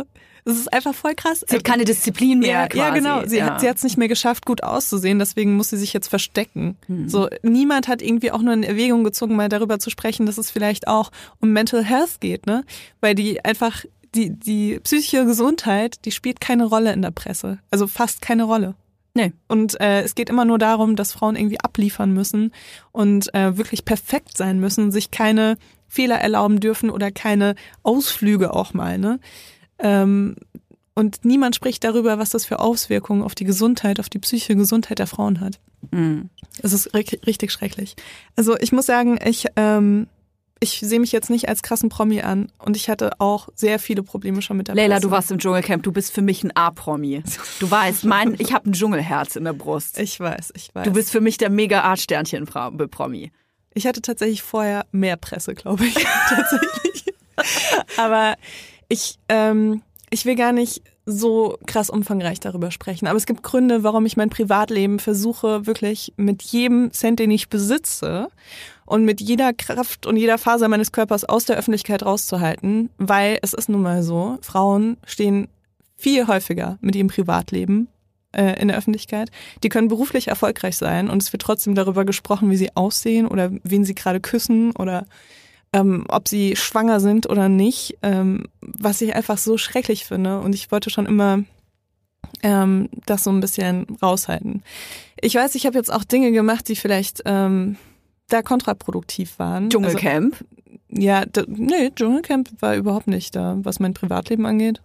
Das ist einfach voll krass. Sie hat keine Disziplin mehr ja, quasi. Ja, genau. Sie ja. hat sie hat's nicht mehr geschafft, gut auszusehen, deswegen muss sie sich jetzt verstecken. Hm. So, niemand hat irgendwie auch nur in Erwägung gezogen, mal darüber zu sprechen, dass es vielleicht auch um Mental Health geht, ne? Weil die einfach, die, die psychische Gesundheit, die spielt keine Rolle in der Presse. Also fast keine Rolle. Nee. Und äh, es geht immer nur darum, dass Frauen irgendwie abliefern müssen und äh, wirklich perfekt sein müssen, sich keine Fehler erlauben dürfen oder keine Ausflüge auch mal, ne? Ähm, und niemand spricht darüber, was das für Auswirkungen auf die Gesundheit, auf die psychische Gesundheit der Frauen hat. Mhm. Es ist richtig, richtig schrecklich. Also ich muss sagen, ich ähm, ich sehe mich jetzt nicht als krassen Promi an und ich hatte auch sehr viele Probleme schon mit der Leila, Presse. du warst im Dschungelcamp, du bist für mich ein A-Promi. Du weißt, mein, ich habe ein Dschungelherz in der Brust. Ich weiß, ich weiß. Du bist für mich der Mega-Art-Sternchen-Promi. Ich hatte tatsächlich vorher mehr Presse, glaube ich. Tatsächlich. Aber ich, ähm, ich will gar nicht so krass umfangreich darüber sprechen. Aber es gibt Gründe, warum ich mein Privatleben versuche, wirklich mit jedem Cent, den ich besitze und mit jeder Kraft und jeder Faser meines Körpers aus der Öffentlichkeit rauszuhalten. Weil es ist nun mal so, Frauen stehen viel häufiger mit ihrem Privatleben in der Öffentlichkeit. Die können beruflich erfolgreich sein und es wird trotzdem darüber gesprochen, wie sie aussehen oder wen sie gerade küssen oder ähm, ob sie schwanger sind oder nicht, ähm, was ich einfach so schrecklich finde und ich wollte schon immer ähm, das so ein bisschen raushalten. Ich weiß, ich habe jetzt auch Dinge gemacht, die vielleicht ähm, da kontraproduktiv waren. Dschungelcamp? Also, ja, d- nee, Dschungelcamp war überhaupt nicht da, was mein Privatleben angeht.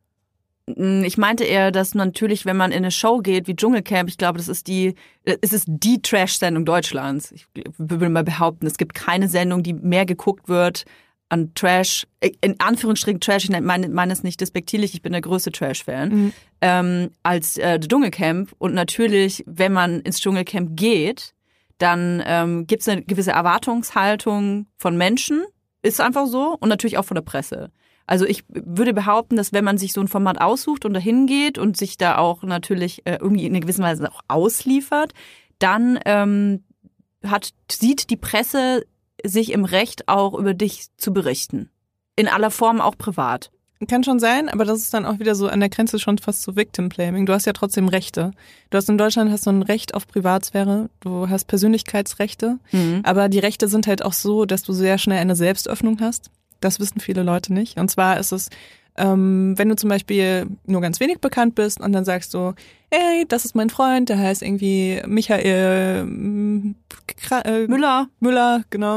Ich meinte eher, dass natürlich, wenn man in eine Show geht wie Dschungelcamp, ich glaube, das ist die, es ist die Trash-Sendung Deutschlands. Ich würde mal behaupten, es gibt keine Sendung, die mehr geguckt wird an Trash, in Anführungsstrichen Trash, ich meine, meine es nicht despektierlich, ich bin der größte Trash-Fan, mhm. ähm, als äh, Dschungelcamp. Und natürlich, wenn man ins Dschungelcamp geht, dann ähm, gibt es eine gewisse Erwartungshaltung von Menschen, ist einfach so, und natürlich auch von der Presse. Also ich würde behaupten, dass wenn man sich so ein Format aussucht und dahin geht und sich da auch natürlich äh, irgendwie in einer gewissen Weise auch ausliefert, dann ähm, hat, sieht die Presse sich im Recht auch über dich zu berichten. In aller Form auch privat. Kann schon sein, aber das ist dann auch wieder so an der Grenze schon fast zu Victim-Blaming. Du hast ja trotzdem Rechte. Du hast in Deutschland hast du ein Recht auf Privatsphäre, du hast Persönlichkeitsrechte, mhm. aber die Rechte sind halt auch so, dass du sehr schnell eine Selbstöffnung hast. Das wissen viele Leute nicht. Und zwar ist es, ähm, wenn du zum Beispiel nur ganz wenig bekannt bist und dann sagst du, hey, das ist mein Freund, der heißt irgendwie Michael ähm, Kra- äh, Müller. Müller, genau.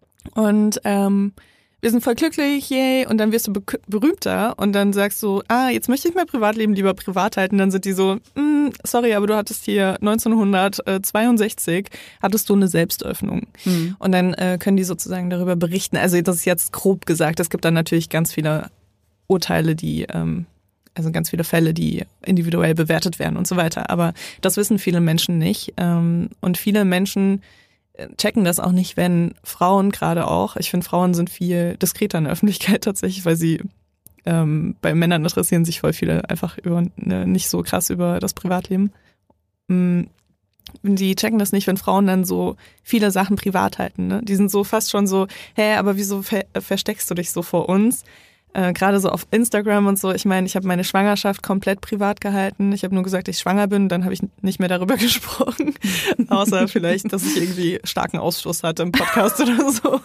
Und ähm, wir sind voll glücklich, yay. Und dann wirst du be- berühmter und dann sagst du, ah, jetzt möchte ich mein Privatleben lieber privat halten. Dann sind die so, mm, sorry, aber du hattest hier neunzehnhundertzweiundsechzig, hattest du eine Selbstöffnung. Mhm. Und dann äh, können die sozusagen darüber berichten. Also das ist jetzt grob gesagt. Es gibt dann natürlich ganz viele Urteile, die, ähm, also ganz viele Fälle, die individuell bewertet werden und so weiter. Aber das wissen viele Menschen nicht. Ähm, und viele Menschen checken das auch nicht, wenn Frauen gerade auch, ich finde, Frauen sind viel diskreter in der Öffentlichkeit tatsächlich, weil sie ähm, bei Männern interessieren sich voll viele einfach über ne, nicht so krass über das Privatleben. Mhm. Die checken das nicht, wenn Frauen dann so viele Sachen privat halten. Ne? Die sind so fast schon so, hä, aber wieso ver- versteckst du dich so vor uns? Äh, gerade so auf Instagram und so. Ich meine, ich habe meine Schwangerschaft komplett privat gehalten. Ich habe nur gesagt, dass ich schwanger bin. Dann habe ich nicht mehr darüber gesprochen. Außer vielleicht, dass ich irgendwie starken Ausstoß hatte im Podcast oder so.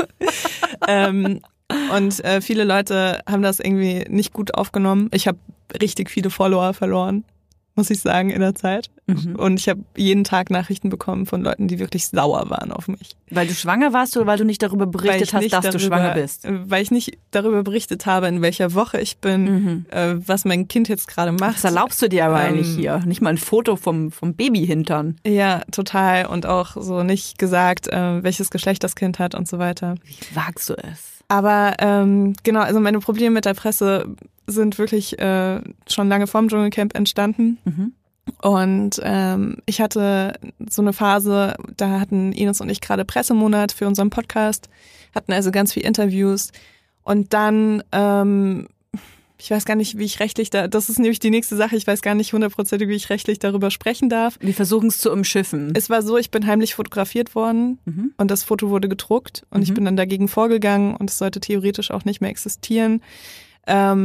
ähm, und äh, viele Leute haben das irgendwie nicht gut aufgenommen. Ich habe richtig viele Follower verloren, muss ich sagen, in der Zeit. Mhm. Und ich habe jeden Tag Nachrichten bekommen von Leuten, die wirklich sauer waren auf mich. Weil du schwanger warst oder weil du nicht darüber berichtet hast, dass darüber, du schwanger bist? Weil ich nicht darüber berichtet habe, in welcher Woche ich bin, mhm. äh, was mein Kind jetzt gerade macht. Das erlaubst du dir aber ähm, eigentlich hier. Nicht mal ein Foto vom, vom Babyhintern. Ja, total. Und auch so nicht gesagt, äh, welches Geschlecht das Kind hat und so weiter. Wie wagst du es? Aber ähm, genau, also meine Probleme mit der Presse sind wirklich äh, schon lange vorm Dschungelcamp entstanden. Mhm. Und ähm, ich hatte so eine Phase, da hatten Ines und ich gerade Pressemonat für unseren Podcast, hatten also ganz viel Interviews. Und dann, ähm, ich weiß gar nicht, wie ich rechtlich da, das ist nämlich die nächste Sache, ich weiß gar nicht hundertprozentig, wie ich rechtlich darüber sprechen darf. Wir versuchen es zu umschiffen. Es war so, ich bin heimlich fotografiert worden mhm. und das Foto wurde gedruckt und mhm. ich bin dann dagegen vorgegangen und es sollte theoretisch auch nicht mehr existieren. Ähm,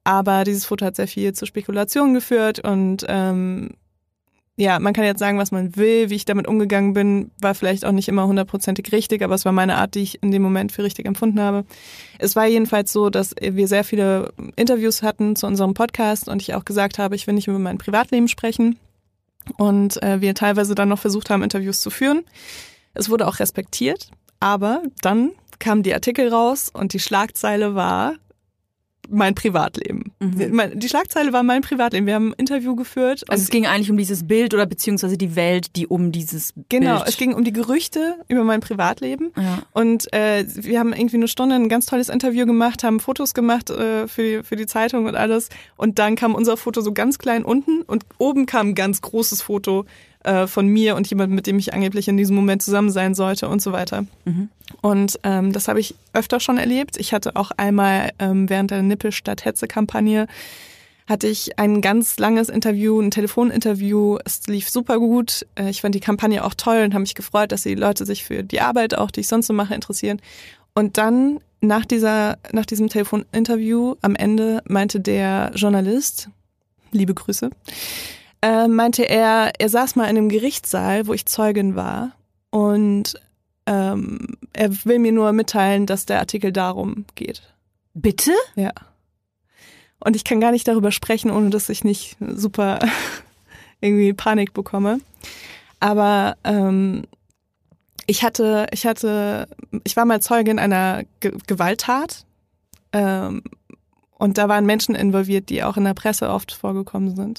aber dieses Foto hat sehr viel zu Spekulationen geführt und ähm, ja, man kann jetzt sagen, was man will, wie ich damit umgegangen bin, war vielleicht auch nicht immer hundertprozentig richtig, aber es war meine Art, die ich in dem Moment für richtig empfunden habe. Es war jedenfalls so, dass wir sehr viele Interviews hatten zu unserem Podcast und ich auch gesagt habe, ich will nicht über mein Privatleben sprechen und äh, wir teilweise dann noch versucht haben, Interviews zu führen. Es wurde auch respektiert, aber dann kamen die Artikel raus und die Schlagzeile war mein Privatleben. Mhm. Die Schlagzeile war mein Privatleben. Wir haben ein Interview geführt. Also es ging eigentlich um dieses Bild oder beziehungsweise die Welt, die um dieses genau, Bild... Genau, es ging um die Gerüchte über mein Privatleben. Ja. Und äh, wir haben irgendwie eine Stunde ein ganz tolles Interview gemacht, haben Fotos gemacht äh, für, die, für die Zeitung und alles. Und dann kam unser Foto so ganz klein unten und oben kam ein ganz großes Foto äh, von mir und jemand, mit dem ich angeblich in diesem Moment zusammen sein sollte und so weiter. Mhm. Und ähm, das habe ich öfter schon erlebt. Ich hatte auch einmal ähm, während der Nippel statt Hetze-Kampagne hatte ich ein ganz langes Interview, ein Telefoninterview. Es lief super gut. Ich fand die Kampagne auch toll und habe mich gefreut, dass die Leute sich für die Arbeit auch, die ich sonst so mache, interessieren. Und dann nach dieser, nach diesem Telefoninterview am Ende meinte der Journalist, liebe Grüße, äh, meinte er, er saß mal in einem Gerichtssaal, wo ich Zeugin war und ähm, er will mir nur mitteilen, dass der Artikel darum geht. Bitte? Ja. Und ich kann gar nicht darüber sprechen, ohne dass ich nicht super irgendwie Panik bekomme. Aber ähm, ich hatte, ich hatte, ich war mal Zeugin einer Ge- Gewalttat ähm, und da waren Menschen involviert, die auch in der Presse oft vorgekommen sind.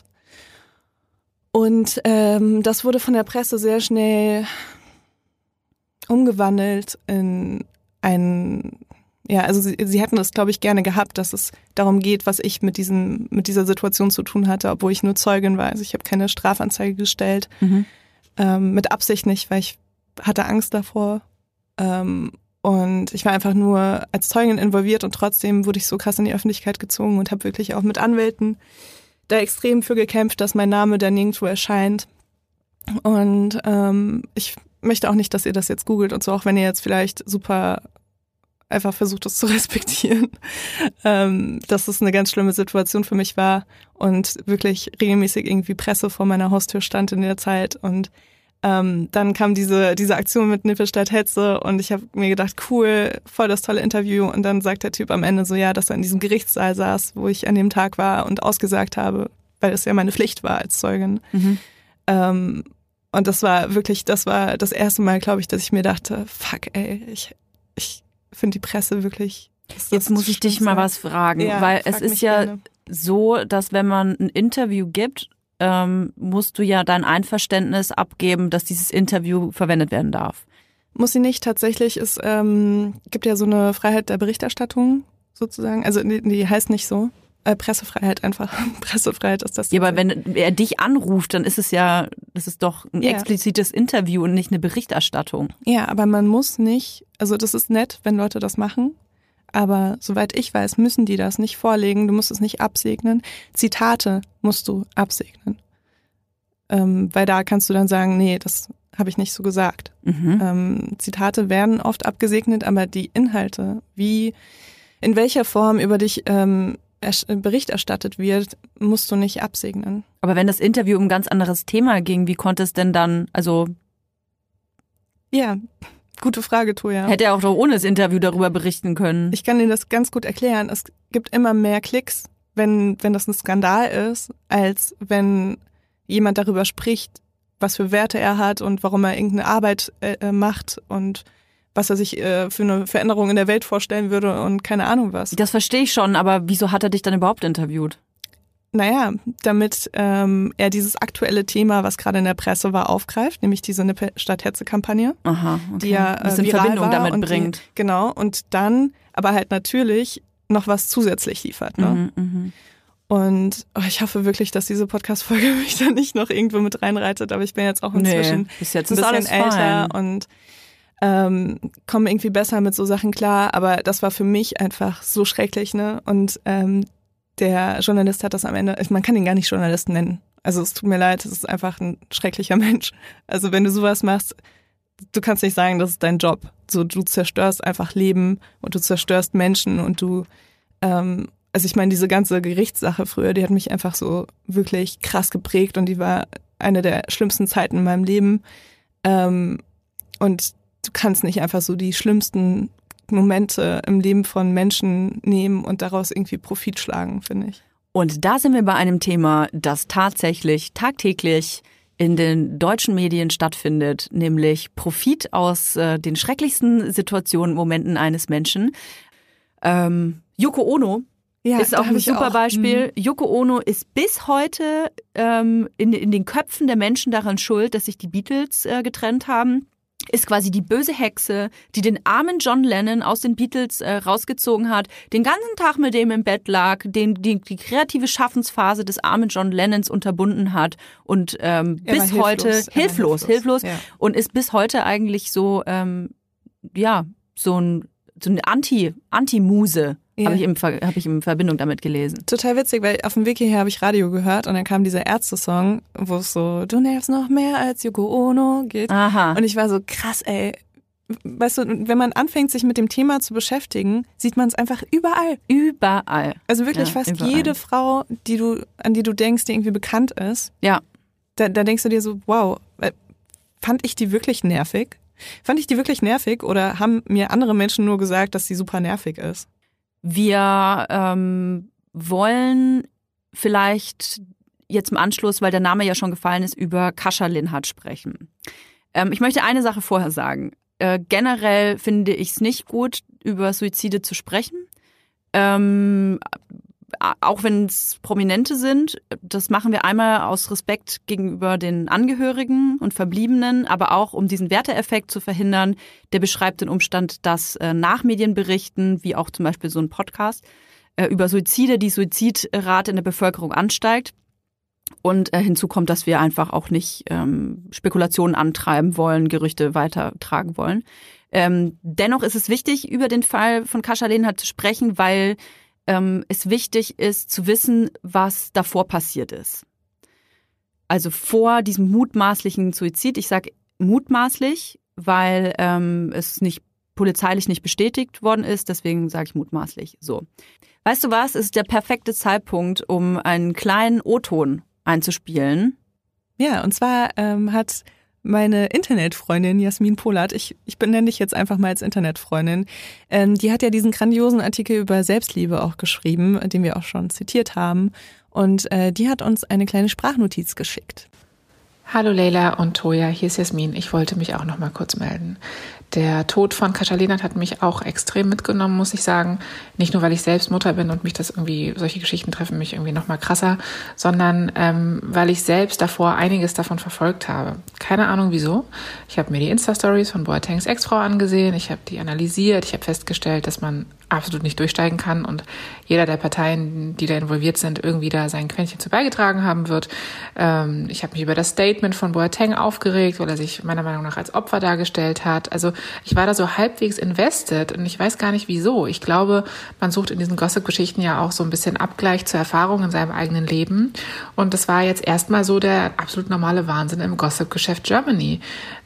Und ähm, das wurde von der Presse sehr schnell umgewandelt in ein, ja, also sie, sie hätten es, glaube ich, gerne gehabt, dass es darum geht, was ich mit diesem, mit dieser Situation zu tun hatte, obwohl ich nur Zeugin war. Also ich habe keine Strafanzeige gestellt, mhm. ähm, mit Absicht nicht, weil ich hatte Angst davor. Ähm, und ich war einfach nur als Zeugin involviert und trotzdem wurde ich so krass in die Öffentlichkeit gezogen und habe wirklich auch mit Anwälten da extrem für gekämpft, dass mein Name da nirgendwo erscheint. Und ähm, ich möchte auch nicht, dass ihr das jetzt googelt und so, auch wenn ihr jetzt vielleicht super einfach versucht, das zu respektieren, ähm, dass es eine ganz schlimme Situation für mich war und wirklich regelmäßig irgendwie Presse vor meiner Haustür stand in der Zeit und ähm, dann kam diese diese Aktion mit Nippel statt Hetze und ich habe mir gedacht, cool, voll das tolle Interview und dann sagt der Typ am Ende so, ja, dass er in diesem Gerichtssaal saß, wo ich an dem Tag war und ausgesagt habe, weil es ja meine Pflicht war als Zeugin. Mhm. Ähm, und das war wirklich, das war das erste Mal, glaube ich, dass ich mir dachte, fuck, ey, ich, ich finde die Presse wirklich. Jetzt muss ich dich mal was fragen, ja, weil es ist ja gerne. So, dass wenn man ein Interview gibt, ähm, musst du ja dein Einverständnis abgeben, dass dieses Interview verwendet werden darf. Muss sie nicht. Tatsächlich, es ähm, gibt ja so eine Freiheit der Berichterstattung sozusagen. Also die, die heißt nicht so. Äh, Pressefreiheit einfach. Pressefreiheit ist das. Ja, aber wenn er dich anruft, dann ist es ja, das ist doch ein ja. explizites Interview und nicht eine Berichterstattung. Ja, aber man muss nicht, also das ist nett, wenn Leute das machen, aber soweit ich weiß, müssen die das nicht vorlegen, du musst es nicht absegnen. Zitate musst du absegnen. Ähm, weil da kannst du dann sagen, nee, das habe ich nicht so gesagt. Mhm. Ähm, Zitate werden oft abgesegnet, aber die Inhalte, wie, in welcher Form über dich ähm, Bericht erstattet wird, musst du nicht absegnen. Aber wenn das Interview um ein ganz anderes Thema ging, wie konnte es denn dann, also... Ja, gute Frage, Toja. Hätte er auch doch ohne das Interview darüber berichten können. Ich kann dir das ganz gut erklären. Es gibt immer mehr Klicks, wenn, wenn das ein Skandal ist, als wenn jemand darüber spricht, was für Werte er hat und warum er irgendeine Arbeit äh, macht und was er sich äh, für eine Veränderung in der Welt vorstellen würde und keine Ahnung was. Das verstehe ich schon, aber wieso hat er dich dann überhaupt interviewt? Naja, damit ähm, er dieses aktuelle Thema, was gerade in der Presse war, aufgreift, nämlich diese Nippel statt Hetze-Kampagne. Aha, okay. Die ja äh, in Verbindung damit und bringt. Die, genau, und dann aber halt natürlich noch was zusätzlich liefert. Ne? Mhm, mh. Und oh, ich hoffe wirklich, dass diese Podcast-Folge mich da nicht noch irgendwo mit reinreitet, aber ich bin jetzt auch inzwischen nee, bis jetzt ein bisschen alles älter fein. und ähm, komme irgendwie besser mit so Sachen klar, aber das war für mich einfach so schrecklich, ne? Und ähm, der Journalist hat das am Ende, man kann ihn gar nicht Journalist nennen. Also es tut mir leid, es ist einfach ein schrecklicher Mensch. Also wenn du sowas machst, du kannst nicht sagen, das ist dein Job. So, du zerstörst einfach Leben und du zerstörst Menschen und du, ähm, also ich meine, diese ganze Gerichtssache früher, die hat mich einfach so wirklich krass geprägt und die war eine der schlimmsten Zeiten in meinem Leben. Ähm, und du kannst nicht einfach so die schlimmsten Momente im Leben von Menschen nehmen und daraus irgendwie Profit schlagen, finde ich. Und da sind wir bei einem Thema, das tatsächlich tagtäglich in den deutschen Medien stattfindet, nämlich Profit aus äh, den schrecklichsten Situationen, Momenten eines Menschen. Ähm, Yoko Ono ja, ist auch ein super auch. Beispiel. Mhm. Yoko Ono ist bis heute ähm, in, in den Köpfen der Menschen daran schuld, dass sich die Beatles äh, getrennt haben. Ist quasi die böse Hexe, die den armen John Lennon aus den Beatles äh, rausgezogen hat, den ganzen Tag mit dem im Bett lag, den die, die kreative Schaffensphase des armen John Lennons unterbunden hat und ähm, bis hilflos, heute hilflos, hilflos, hilflos ja. und ist bis heute eigentlich so ähm, ja so ein so eine Anti Anti-Muse. Ja. Habe ich, im, hab ich in Verbindung damit gelesen. Total witzig, weil auf dem Weg hierher habe ich Radio gehört und dann kam dieser Ärzte-Song, wo es so, du nervst noch mehr als Yoko Ono geht. Aha. Und ich war so, krass, ey. Weißt du, wenn man anfängt, sich mit dem Thema zu beschäftigen, sieht man es einfach überall. Überall. Also wirklich ja, fast überall. Jede Frau, die du, an die du denkst, die irgendwie bekannt ist. Ja. Da, da denkst du dir so, wow, fand ich die wirklich nervig? Fand ich die wirklich nervig oder haben mir andere Menschen nur gesagt, dass sie super nervig ist? Wir ähm, wollen vielleicht jetzt im Anschluss, weil der Name ja schon gefallen ist, über Kascha Linhart sprechen. Ähm, ich möchte eine Sache vorher sagen. Äh, generell finde ich es nicht gut, über Suizide zu sprechen. Ähm, auch wenn es Prominente sind. Das machen wir einmal aus Respekt gegenüber den Angehörigen und Verbliebenen, aber auch um diesen Werteeffekt zu verhindern. Der beschreibt den Umstand, dass äh, nach Medienberichten, wie auch zum Beispiel so ein Podcast, äh, über Suizide die Suizidrate in der Bevölkerung ansteigt. Und äh, hinzu kommt, dass wir einfach auch nicht ähm, Spekulationen antreiben wollen, Gerüchte weitertragen wollen. Ähm, dennoch ist es wichtig, über den Fall von Kascha Linhart zu sprechen, weil ähm, es wichtig ist zu wissen, was davor passiert ist. Also vor diesem mutmaßlichen Suizid, ich sage mutmaßlich, weil ähm, es nicht polizeilich nicht bestätigt worden ist, deswegen sage ich mutmaßlich so. Weißt du was, es ist der perfekte Zeitpunkt, um einen kleinen O-Ton einzuspielen. Ja, und zwar ähm, hat meine Internetfreundin Jasmin Polat, ich, ich benenne dich jetzt einfach mal als Internetfreundin, ähm, die hat ja diesen grandiosen Artikel über Selbstliebe auch geschrieben, den wir auch schon zitiert haben. Und äh, die hat uns eine kleine Sprachnotiz geschickt. Hallo Leila und Toja, hier ist Jasmin. Ich wollte mich auch noch mal kurz melden. Der Tod von Kascha Linhart hat mich auch extrem mitgenommen, muss ich sagen. Nicht nur, weil ich selbst Mutter bin und mich das irgendwie, solche Geschichten treffen mich irgendwie noch mal krasser, sondern ähm, weil ich selbst davor einiges davon verfolgt habe. Keine Ahnung wieso. Ich habe mir die Insta-Stories von Boatengs Ex-Frau angesehen, ich habe die analysiert, ich habe festgestellt, dass man absolut nicht durchsteigen kann und jeder der Parteien, die da involviert sind, irgendwie da sein Quäntchen zu beigetragen haben wird. Ähm, ich habe mich über das Statement von Boateng aufgeregt, weil er sich meiner Meinung nach als Opfer dargestellt hat. Also ich war da so halbwegs invested und ich weiß gar nicht wieso. Ich glaube, man sucht in diesen Gossip-Geschichten ja auch so ein bisschen Abgleich zur Erfahrung in seinem eigenen Leben. Und das war jetzt erstmal so der absolut normale Wahnsinn im Gossip-Geschäft Germany.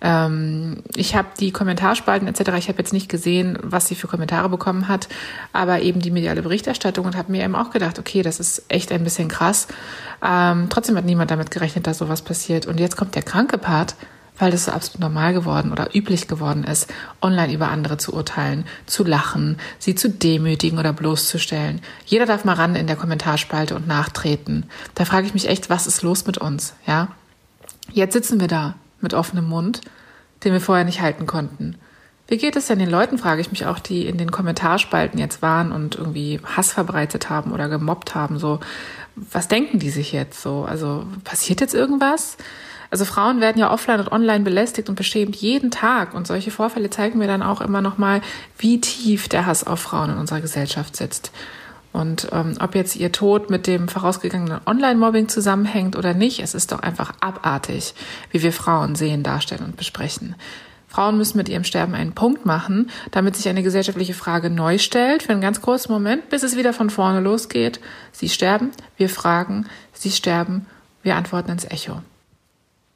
Ähm, ich habe die Kommentarspalten et cetera, ich habe jetzt nicht gesehen, was sie für Kommentare bekommen hat, aber eben die mediale Berichterstattung und habe mir eben auch gedacht, okay, das ist echt ein bisschen krass. Ähm, trotzdem hat niemand damit gerechnet, dass sowas passiert. Und jetzt kommt der kranke Part, weil das so absolut normal geworden oder üblich geworden ist, online über andere zu urteilen, zu lachen, sie zu demütigen oder bloßzustellen. Jeder darf mal ran in der Kommentarspalte und nachtreten. Da frage ich mich echt, was ist los mit uns? Ja? Jetzt sitzen wir da mit offenem Mund, den wir vorher nicht halten konnten. Wie geht es denn den Leuten, frage ich mich auch, die in den Kommentarspalten jetzt waren und irgendwie Hass verbreitet haben oder gemobbt haben. So, was denken die sich jetzt so? Also passiert jetzt irgendwas? Also Frauen werden ja offline und online belästigt und beschämt jeden Tag. Und solche Vorfälle zeigen mir dann auch immer noch mal, wie tief der Hass auf Frauen in unserer Gesellschaft sitzt. Und ähm, ob jetzt ihr Tod mit dem vorausgegangenen Online-Mobbing zusammenhängt oder nicht, es ist doch einfach abartig, wie wir Frauen sehen, darstellen und besprechen. Frauen müssen mit ihrem Sterben einen Punkt machen, damit sich eine gesellschaftliche Frage neu stellt, für einen ganz kurzen Moment, bis es wieder von vorne losgeht. Sie sterben, wir fragen, sie sterben, wir antworten ins Echo.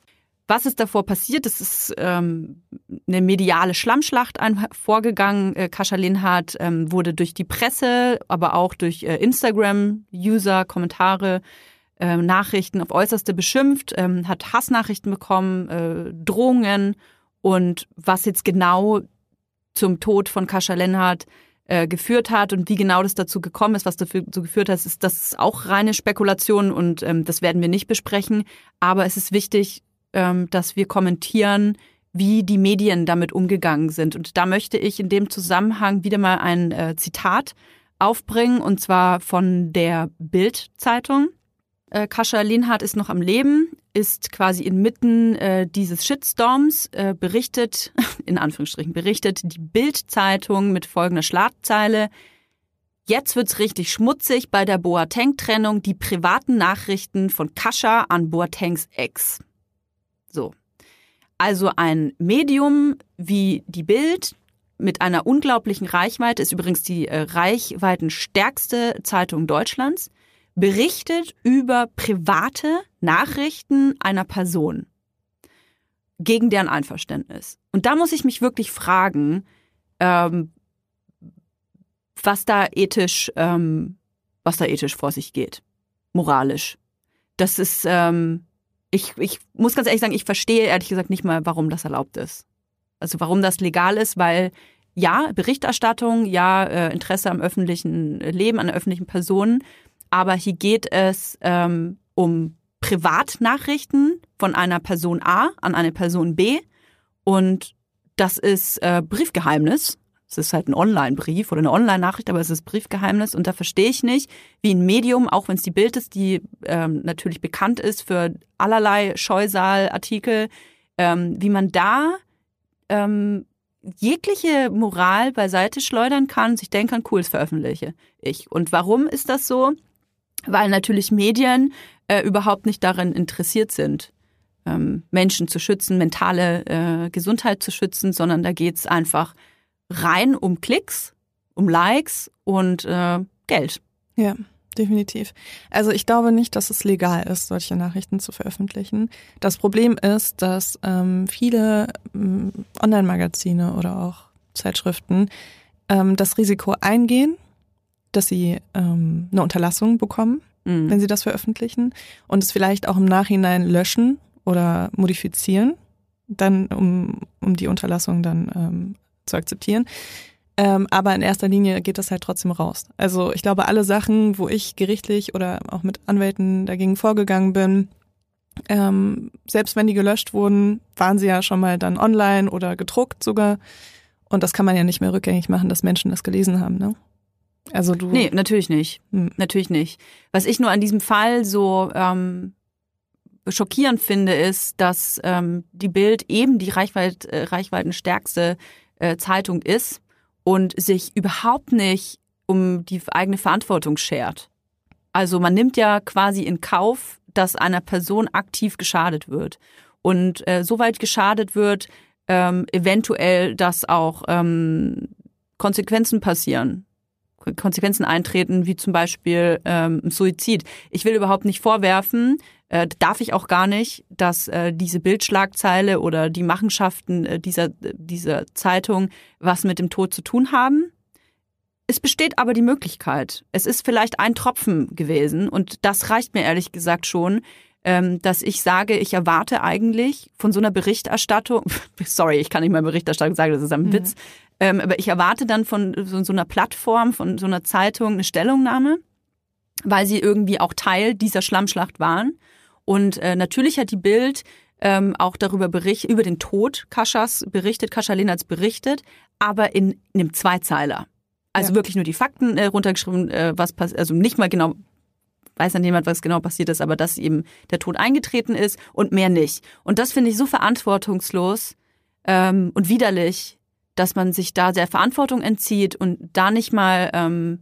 Was ist davor passiert? Es ist ähm, eine mediale Schlammschlacht vorgegangen. Äh, Kascha Linhardt ähm, wurde durch die Presse, aber auch durch äh, Instagram-User, Kommentare, äh, Nachrichten auf Äußerste beschimpft, ähm, hat Hassnachrichten bekommen, äh, Drohungen. Und was jetzt genau zum Tod von Kascha Linhardt äh, geführt hat und wie genau das dazu gekommen ist, was dafür so geführt hat, ist das ist auch reine Spekulation und ähm, das werden wir nicht besprechen. Aber es ist wichtig, dass wir kommentieren, wie die Medien damit umgegangen sind. Und da möchte ich in dem Zusammenhang wieder mal ein äh, Zitat aufbringen, und zwar von der Bild-Zeitung. Äh, Kascha Linhardt ist noch am Leben, ist quasi inmitten äh, dieses Shitstorms, äh, berichtet, in Anführungsstrichen berichtet, die Bild-Zeitung mit folgender Schlagzeile: Jetzt wird's richtig schmutzig bei der Boateng-Trennung, die privaten Nachrichten von Kascha an Boatengs Ex. So. Also ein Medium wie die Bild mit einer unglaublichen Reichweite, ist übrigens die äh, reichweitenstärkste Zeitung Deutschlands, berichtet über private Nachrichten einer Person gegen deren Einverständnis. Und da muss ich mich wirklich fragen, ähm, was da ethisch, ähm, was da ethisch vor sich geht, moralisch. Das ist ähm, Ich, ich muss ganz ehrlich sagen, ich verstehe ehrlich gesagt nicht mal, warum das erlaubt ist. Also warum das legal ist, weil ja, Berichterstattung, ja, äh, Interesse am öffentlichen Leben, an der öffentlichen Person, aber hier geht es ähm, um Privatnachrichten von einer Person A an eine Person B und das ist äh, Briefgeheimnis. Es ist halt ein Online-Brief oder eine Online-Nachricht, aber es ist Briefgeheimnis und da verstehe ich nicht, wie ein Medium, auch wenn es die Bild ist, die ähm, natürlich bekannt ist für allerlei Scheusal-Artikel, ähm, wie man da ähm, jegliche Moral beiseite schleudern kann, sich denken kann, cool, das veröffentliche ich. Und warum ist das so? Weil natürlich Medien äh, überhaupt nicht darin interessiert sind, ähm, Menschen zu schützen, mentale äh, Gesundheit zu schützen, sondern da geht's einfach rein um Klicks, um Likes und äh, Geld. Ja, definitiv. Also ich glaube nicht, dass es legal ist, solche Nachrichten zu veröffentlichen. Das Problem ist, dass ähm, viele ähm, Online-Magazine oder auch Zeitschriften ähm, das Risiko eingehen, dass sie ähm, eine Unterlassung bekommen, mhm. wenn sie das veröffentlichen und es vielleicht auch im Nachhinein löschen oder modifizieren, dann um, um die Unterlassung dann ähm, zu akzeptieren. Ähm, aber in erster Linie geht das halt trotzdem raus. Also ich glaube, alle Sachen, wo ich gerichtlich oder auch mit Anwälten dagegen vorgegangen bin, ähm, selbst wenn die gelöscht wurden, waren sie ja schon mal dann online oder gedruckt sogar. Und das kann man ja nicht mehr rückgängig machen, dass Menschen das gelesen haben, ne? Also du. Nee, natürlich nicht. Hm. Natürlich nicht. Was ich nur an diesem Fall so ähm, schockierend finde, ist, dass ähm, die Bild eben die Reichweit, äh, reichweitenstärkste Zeitung ist und sich überhaupt nicht um die eigene Verantwortung schert. Also man nimmt ja quasi in Kauf, dass einer Person aktiv geschadet wird. Und äh, so weit geschadet wird, ähm, eventuell, dass auch ähm, Konsequenzen passieren. Konsequenzen eintreten, wie zum Beispiel ähm, Suizid. Ich will überhaupt nicht vorwerfen, äh, darf ich auch gar nicht, dass äh, diese Bildschlagzeile oder die Machenschaften äh, dieser, dieser Zeitung was mit dem Tod zu tun haben. Es besteht aber die Möglichkeit. Es ist vielleicht ein Tropfen gewesen und das reicht mir ehrlich gesagt schon, ähm, dass ich sage, ich erwarte eigentlich von so einer Berichterstattung, sorry, ich kann nicht mal Berichterstattung sagen, das ist ein mhm. Witz, ähm, aber ich erwarte dann von so, so einer Plattform, von so einer Zeitung eine Stellungnahme, weil sie irgendwie auch Teil dieser Schlammschlacht waren. Und äh, natürlich hat die Bild ähm, auch darüber berichtet, über den Tod Kaschas berichtet, Kascha Linhardts berichtet, aber in, in einem Zweizeiler. Also ja. wirklich nur die Fakten äh, runtergeschrieben, äh, was passiert, also nicht mal genau, weiß dann jemand, was genau passiert ist, aber dass eben der Tod eingetreten ist und mehr nicht. Und das finde ich so verantwortungslos ähm, und widerlich, dass man sich da der Verantwortung entzieht und da nicht mal ähm,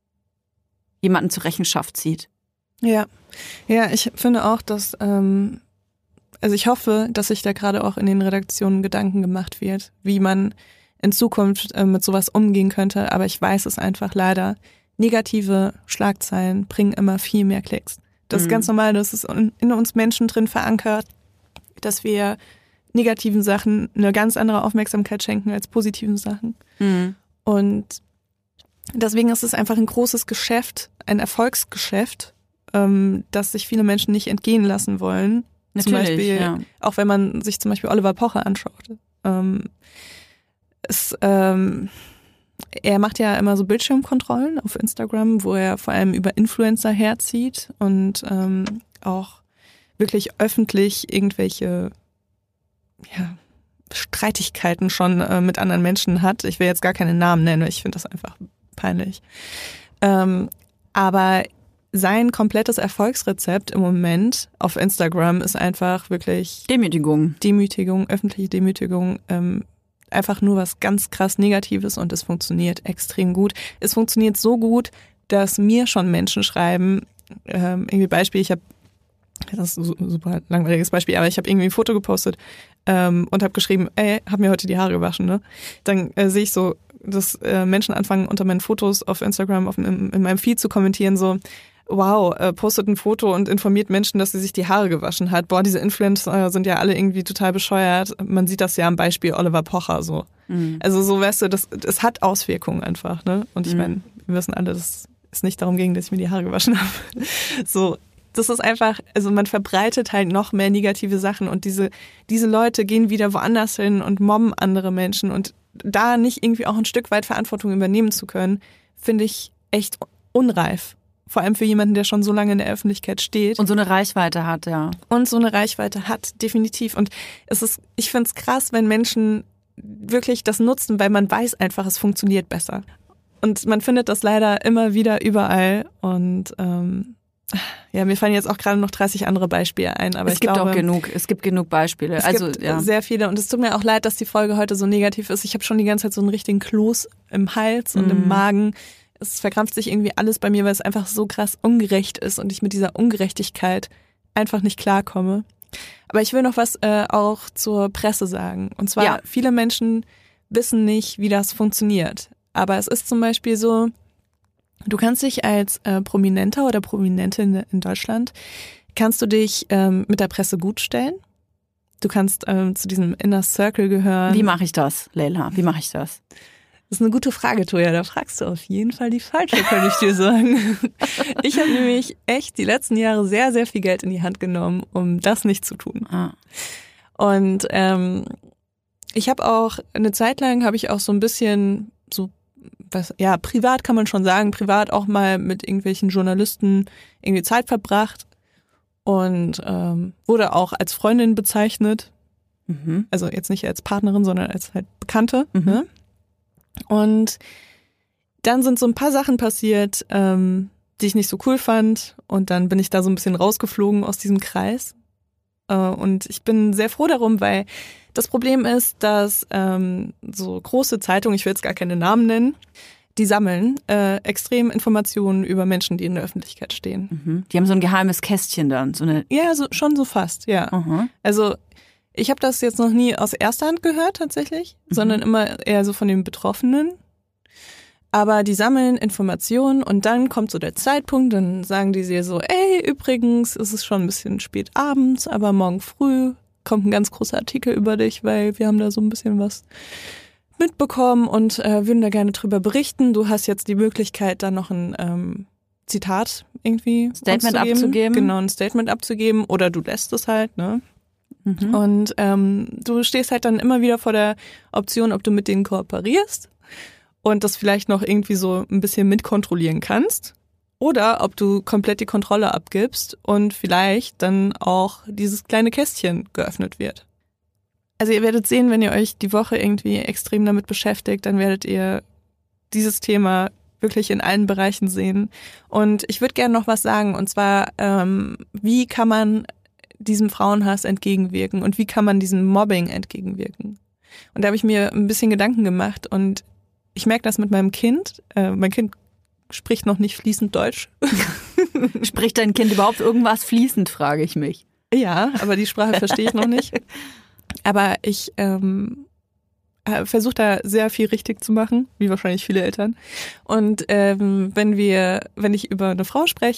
jemanden zur Rechenschaft zieht. Ja, ja, ich finde auch, dass, ähm, also ich hoffe, dass sich da gerade auch in den Redaktionen Gedanken gemacht wird, wie man in Zukunft äh, mit sowas umgehen könnte, aber ich weiß es einfach leider, negative Schlagzeilen bringen immer viel mehr Klicks. Das mhm. ist ganz normal, das ist in uns Menschen drin verankert dass wir negativen Sachen eine ganz andere Aufmerksamkeit schenken als positiven Sachen. Mhm. Und deswegen ist es einfach ein großes Geschäft, ein Erfolgsgeschäft, ähm, das sich viele Menschen nicht entgehen lassen wollen. Natürlich, zum Beispiel, ja. auch wenn man sich zum Beispiel Oliver Pocher anschaut. Ähm, es, ähm, er macht ja immer so Bildschirmkontrollen auf Instagram, wo er vor allem über Influencer herzieht und ähm, auch wirklich öffentlich irgendwelche ja, Streitigkeiten schon äh, mit anderen Menschen hat. Ich will jetzt gar keine Namen nennen, ich finde das einfach peinlich. Ähm, aber sein komplettes Erfolgsrezept im Moment auf Instagram ist einfach wirklich Demütigung. Demütigung, öffentliche Demütigung, ähm, einfach nur was ganz krass Negatives und es funktioniert extrem gut. Es funktioniert so gut, dass mir schon Menschen schreiben, ähm, irgendwie Beispiel, ich habe, das ist ein super langweiliges Beispiel, aber ich habe irgendwie ein Foto gepostet ähm, und habe geschrieben, ey, hab mir heute die Haare gewaschen, ne? Dann äh, sehe ich so, dass äh, Menschen anfangen, unter meinen Fotos auf Instagram auf, in, in meinem Feed zu kommentieren, so, wow, äh, postet ein Foto und informiert Menschen, dass sie sich die Haare gewaschen hat. Boah, diese Influencer sind ja alle irgendwie total bescheuert. Man sieht das ja am Beispiel Oliver Pocher so. Mhm. Also so, weißt du, das, das hat Auswirkungen einfach, ne? Und ich Mhm. meine, wir wissen alle, dass es nicht darum ging, dass ich mir die Haare gewaschen habe. So, das ist einfach, also man verbreitet halt noch mehr negative Sachen und diese, diese Leute gehen wieder woanders hin und mobben andere Menschen und da nicht irgendwie auch ein Stück weit Verantwortung übernehmen zu können, finde ich echt unreif. Vor allem für jemanden, der schon so lange in der Öffentlichkeit steht. Und so eine Reichweite hat, ja. Und so eine Reichweite hat, definitiv. Und es ist, ich finde es krass, wenn Menschen wirklich das nutzen, weil man weiß einfach, es funktioniert besser. Und man findet das leider immer wieder überall. Und ähm, ja, mir fallen jetzt auch gerade noch dreißig andere Beispiele ein. Aber es ich gibt glaube, auch genug, es gibt genug Beispiele. Es also gibt ja. sehr viele. Und es tut mir auch leid, dass die Folge heute so negativ ist. Ich habe schon die ganze Zeit so einen richtigen Kloß im Hals und Mhm. im Magen. Es verkrampft sich irgendwie alles bei mir, weil es einfach so krass ungerecht ist und ich mit dieser Ungerechtigkeit einfach nicht klarkomme. Aber ich will noch was äh, auch zur Presse sagen. Und zwar, Ja. viele Menschen wissen nicht, wie das funktioniert. Aber es ist zum Beispiel so, du kannst dich als äh, Prominenter oder Prominentin in Deutschland, kannst du dich ähm, mit der Presse gut stellen. Du kannst ähm, zu diesem Inner Circle gehören. Wie mache ich das, Leila? Wie mache ich das? Das ist eine gute Frage, Toja. Da fragst du auf jeden Fall die falsche, kann ich dir sagen. Ich habe nämlich echt die letzten Jahre sehr, sehr viel Geld in die Hand genommen, um das nicht zu tun. Ah. Und ähm, ich habe auch, eine Zeit lang habe ich auch so ein bisschen so, was, ja, privat kann man schon sagen, privat auch mal mit irgendwelchen Journalisten irgendwie Zeit verbracht und ähm, wurde auch als Freundin bezeichnet. Mhm. Also jetzt nicht als Partnerin, sondern als halt Bekannte. Mhm. Ne? Und dann sind so ein paar Sachen passiert, ähm, die ich nicht so cool fand. Und dann bin ich da so ein bisschen rausgeflogen aus diesem Kreis. Äh, und ich bin sehr froh darum, weil das Problem ist, dass ähm, so große Zeitungen, ich will jetzt gar keine Namen nennen, die sammeln äh, extrem Informationen über Menschen, die in der Öffentlichkeit stehen. Mhm. Die haben so ein geheimes Kästchen dann. So eine Ja, so, schon so fast, ja. Aha. Also ich habe das jetzt noch nie aus erster Hand gehört tatsächlich, Mhm. sondern immer eher so von den Betroffenen. Aber die sammeln Informationen und dann kommt so der Zeitpunkt, dann sagen die dir so, ey, übrigens ist es schon ein bisschen spät abends, aber morgen früh kommt ein ganz großer Artikel über dich, weil wir haben da so ein bisschen was mitbekommen und äh, würden da gerne drüber berichten. Du hast jetzt die Möglichkeit, da noch ein ähm, Zitat irgendwie Statement abzugeben. abzugeben. Genau, ein Statement abzugeben oder du lässt es halt, ne? Mhm. Und ähm, du stehst halt dann immer wieder vor der Option, ob du mit denen kooperierst und das vielleicht noch irgendwie so ein bisschen mitkontrollieren kannst oder ob du komplett die Kontrolle abgibst und vielleicht dann auch dieses kleine Kästchen geöffnet wird. Also ihr werdet sehen, wenn ihr euch die Woche irgendwie extrem damit beschäftigt, dann werdet ihr dieses Thema wirklich in allen Bereichen sehen. Und ich würde gerne noch was sagen, und zwar, ähm, wie kann man diesem Frauenhass entgegenwirken und wie kann man diesem Mobbing entgegenwirken? Und da habe ich mir ein bisschen Gedanken gemacht und ich merke das mit meinem Kind. Äh, mein Kind spricht noch nicht fließend Deutsch. Spricht dein Kind überhaupt irgendwas fließend, frage ich mich. Ja, aber die Sprache verstehe ich noch nicht. Aber ich ähm, versuche da sehr viel richtig zu machen, wie wahrscheinlich viele Eltern. Und ähm, wenn wir, wenn ich über eine Frau spreche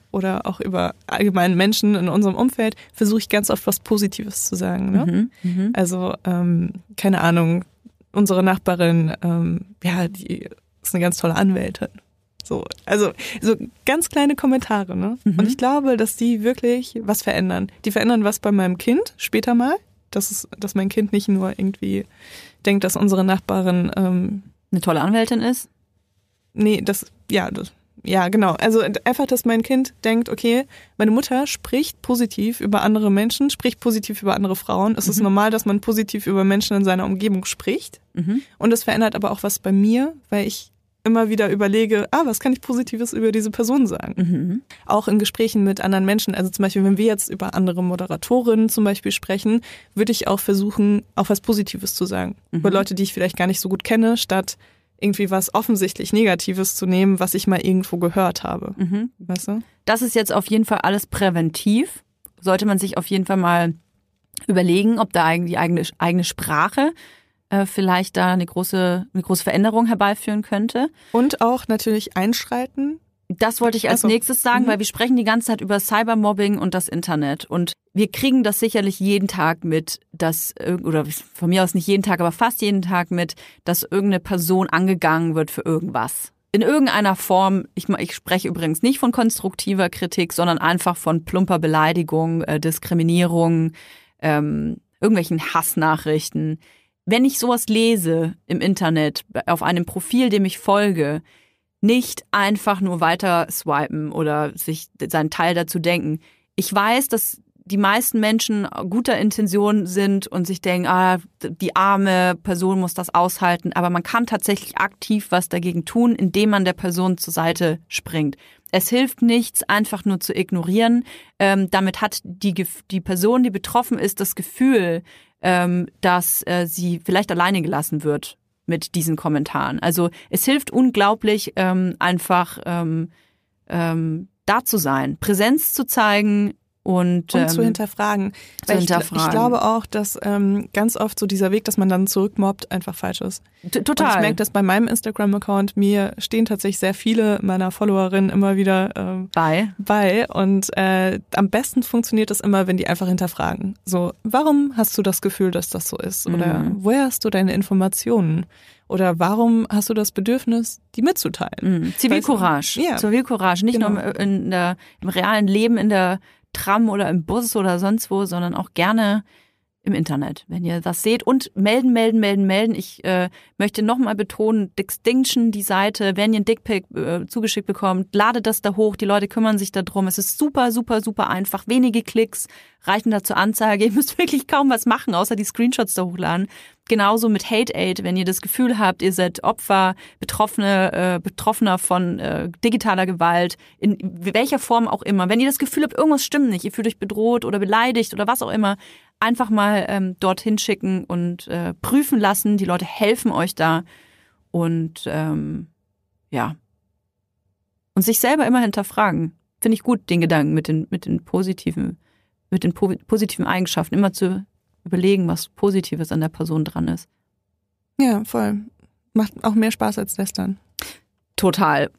oder auch über allgemeine Menschen in unserem Umfeld, versuche ich ganz oft was Positives zu sagen. Ne? Mhm, mhm. Also, ähm, keine Ahnung, unsere Nachbarin, ähm, ja, die ist eine ganz tolle Anwältin. So, also so ganz kleine Kommentare, ne? Mhm. Und ich glaube, dass die wirklich was verändern. Die verändern was bei meinem Kind später mal, dass es, dass mein Kind nicht nur irgendwie denkt, dass unsere Nachbarin ähm, eine tolle Anwältin ist. Nee, das, ja, das, ja, genau. Also einfach, dass mein Kind denkt, okay, meine Mutter spricht positiv über andere Menschen, spricht positiv über andere Frauen. Es mhm. ist normal, dass man positiv über Menschen in seiner Umgebung spricht. Mhm. Und das verändert aber auch was bei mir, weil ich immer wieder überlege, ah, was kann ich Positives über diese Person sagen? Mhm. Auch in Gesprächen mit anderen Menschen. Also zum Beispiel, wenn wir jetzt über andere Moderatorinnen zum Beispiel sprechen, würde ich auch versuchen, auch was Positives zu sagen. Mhm. Über Leute, die ich vielleicht gar nicht so gut kenne, statt irgendwie was offensichtlich Negatives zu nehmen, was ich mal irgendwo gehört habe. Mhm. Weißt du? Das ist jetzt auf jeden Fall alles präventiv. Sollte man sich auf jeden Fall mal überlegen, ob da eigentlich die eigene, eigene Sprache äh, vielleicht da eine große, eine große Veränderung herbeiführen könnte. Und auch natürlich einschreiten. Das wollte ich als also, nächstes sagen, mhm. weil wir sprechen die ganze Zeit über Cybermobbing und das Internet. Und wir kriegen das sicherlich jeden Tag mit, dass, oder von mir aus nicht jeden Tag, aber fast jeden Tag mit, dass irgendeine Person angegangen wird für irgendwas. In irgendeiner Form, ich, ich spreche übrigens nicht von konstruktiver Kritik, sondern einfach von plumper Beleidigung, äh, Diskriminierung, ähm, irgendwelchen Hassnachrichten. Wenn ich sowas lese im Internet, auf einem Profil, dem ich folge, nicht einfach nur weiter swipen oder sich seinen Teil dazu denken. Ich weiß, dass die meisten Menschen guter Intention sind und sich denken, ah, die arme Person muss das aushalten. Aber man kann tatsächlich aktiv was dagegen tun, indem man der Person zur Seite springt. Es hilft nichts, einfach nur zu ignorieren. Ähm, damit hat die, die Person, die betroffen ist, das Gefühl, ähm, dass äh, sie vielleicht alleine gelassen wird mit diesen Kommentaren. Also es hilft unglaublich, ähm, einfach ähm, ähm, da zu sein, Präsenz zu zeigen und, ähm, und zu hinterfragen. Zu Weil hinterfragen. Ich, ich glaube auch, dass ähm, ganz oft so dieser Weg, dass man dann zurückmobbt, einfach falsch ist. T- Total. Und ich merke das bei meinem Instagram-Account. Mir stehen tatsächlich sehr viele meiner Followerinnen immer wieder ähm, bei. bei. Und äh, am besten funktioniert das immer, wenn die einfach hinterfragen. So, warum hast du das Gefühl, dass das so ist? Oder Mhm. woher hast du deine Informationen? Oder warum hast du das Bedürfnis, die mitzuteilen? Mhm. Zivilcourage. Ja. Zivilcourage. Nicht Genau. nur in der, im realen Leben, in der Tram oder im Bus oder sonst wo, sondern auch gerne im Internet, wenn ihr das seht. Und melden, melden, melden, melden. Ich äh, möchte nochmal betonen, Dickstinction, die Seite, wenn ihr ein Dickpic äh, zugeschickt bekommt, ladet das da hoch, die Leute kümmern sich darum. Es ist super, super, super einfach. Wenige Klicks reichen da zur Anzeige. Ihr müsst wirklich kaum was machen, außer die Screenshots da hochladen. Genauso mit Hate Aid, wenn ihr das Gefühl habt, ihr seid Opfer, Betroffene, äh, Betroffener von äh, digitaler Gewalt, in welcher Form auch immer. Wenn ihr das Gefühl habt, irgendwas stimmt nicht, ihr fühlt euch bedroht oder beleidigt oder was auch immer, einfach mal ähm, dorthin schicken und äh, prüfen lassen. Die Leute helfen euch da und ähm, ja. Und sich selber immer hinterfragen. Finde ich gut, den Gedanken mit den, mit den positiven, mit den po- positiven Eigenschaften, immer zu überlegen, was Positives an der Person dran ist. Ja, voll. Macht auch mehr Spaß als Lästern. Total.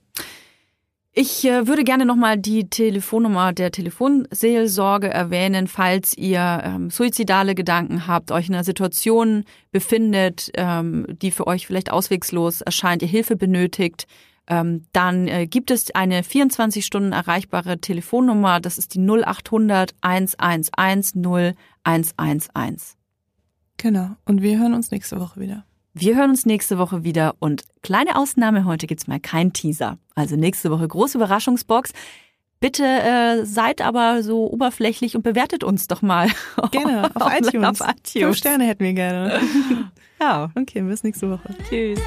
Ich äh, würde gerne nochmal die Telefonnummer der Telefonseelsorge erwähnen, falls ihr ähm, suizidale Gedanken habt, euch in einer Situation befindet, ähm, die für euch vielleicht auswegslos erscheint, ihr Hilfe benötigt. Ähm, dann äh, gibt es eine vierundzwanzig Stunden erreichbare Telefonnummer. Das ist die null acht hundert eins eins eins null eins eins eins. Genau. Und wir hören uns nächste Woche wieder. Wir hören uns nächste Woche wieder und kleine Ausnahme, heute gibt's mal keinen Teaser. Also nächste Woche große Überraschungsbox. Bitte äh, seid aber so oberflächlich und bewertet uns doch mal. Gerne, auf, auf iTunes. Auf iTunes. Fünf Sterne hätten wir gerne. Ja. Okay, bis nächste Woche. Tschüss.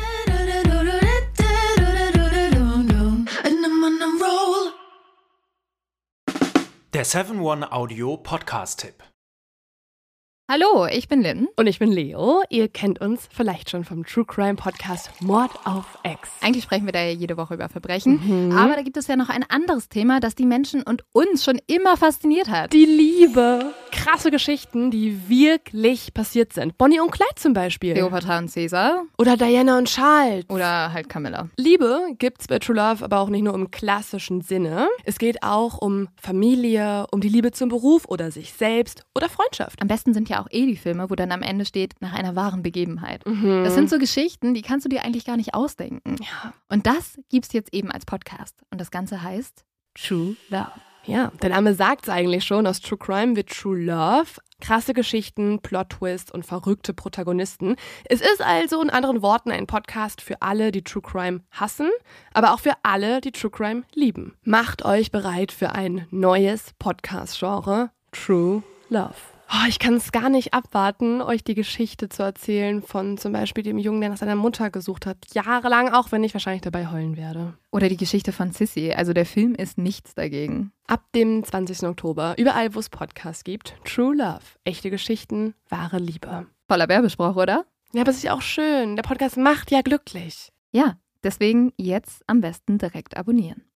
Der seven one Audio Podcast-Tipp. Hallo, ich bin Lynn. Und ich bin Leo. Ihr kennt uns vielleicht schon vom True Crime Podcast Mord auf Ex. Eigentlich sprechen wir da ja jede Woche über Verbrechen. Mhm. Aber da gibt es ja noch ein anderes Thema, das die Menschen und uns schon immer fasziniert hat. Die Liebe. krasse Geschichten, die wirklich passiert sind. Bonnie und Clyde zum Beispiel. Cleopatra und Caesar. Oder Diana und Charles. Oder halt Camilla. Liebe gibt's bei True Love aber auch nicht nur im klassischen Sinne. Es geht auch um Familie, um die Liebe zum Beruf oder sich selbst oder Freundschaft. Am besten sind ja auch eh die Filme, wo dann am Ende steht, nach einer wahren Begebenheit. Mhm. Das sind so Geschichten, die kannst du dir eigentlich gar nicht ausdenken. Ja. Und das gibt's jetzt eben als Podcast. Und das Ganze heißt True Love. Ja, der Name sagt's eigentlich schon, aus True Crime wird True Love. Krasse Geschichten, Plot-Twists und verrückte Protagonisten. Es ist also in anderen Worten ein Podcast für alle, die True Crime hassen, aber auch für alle, die True Crime lieben. Macht euch bereit für ein neues Podcast-Genre, True Love. Oh, ich kann es gar nicht abwarten, euch die Geschichte zu erzählen von zum Beispiel dem Jungen, der nach seiner Mutter gesucht hat. Jahrelang, auch wenn ich wahrscheinlich dabei heulen werde. Oder die Geschichte von Sissy. Also der Film ist nichts dagegen. Ab dem zwanzigsten Oktober, überall wo es Podcasts gibt, True Love. Echte Geschichten, wahre Liebe. Voller Werbespruch, oder? Ja, aber es ist ja auch schön. Der Podcast macht ja glücklich. Ja, deswegen jetzt am besten direkt abonnieren.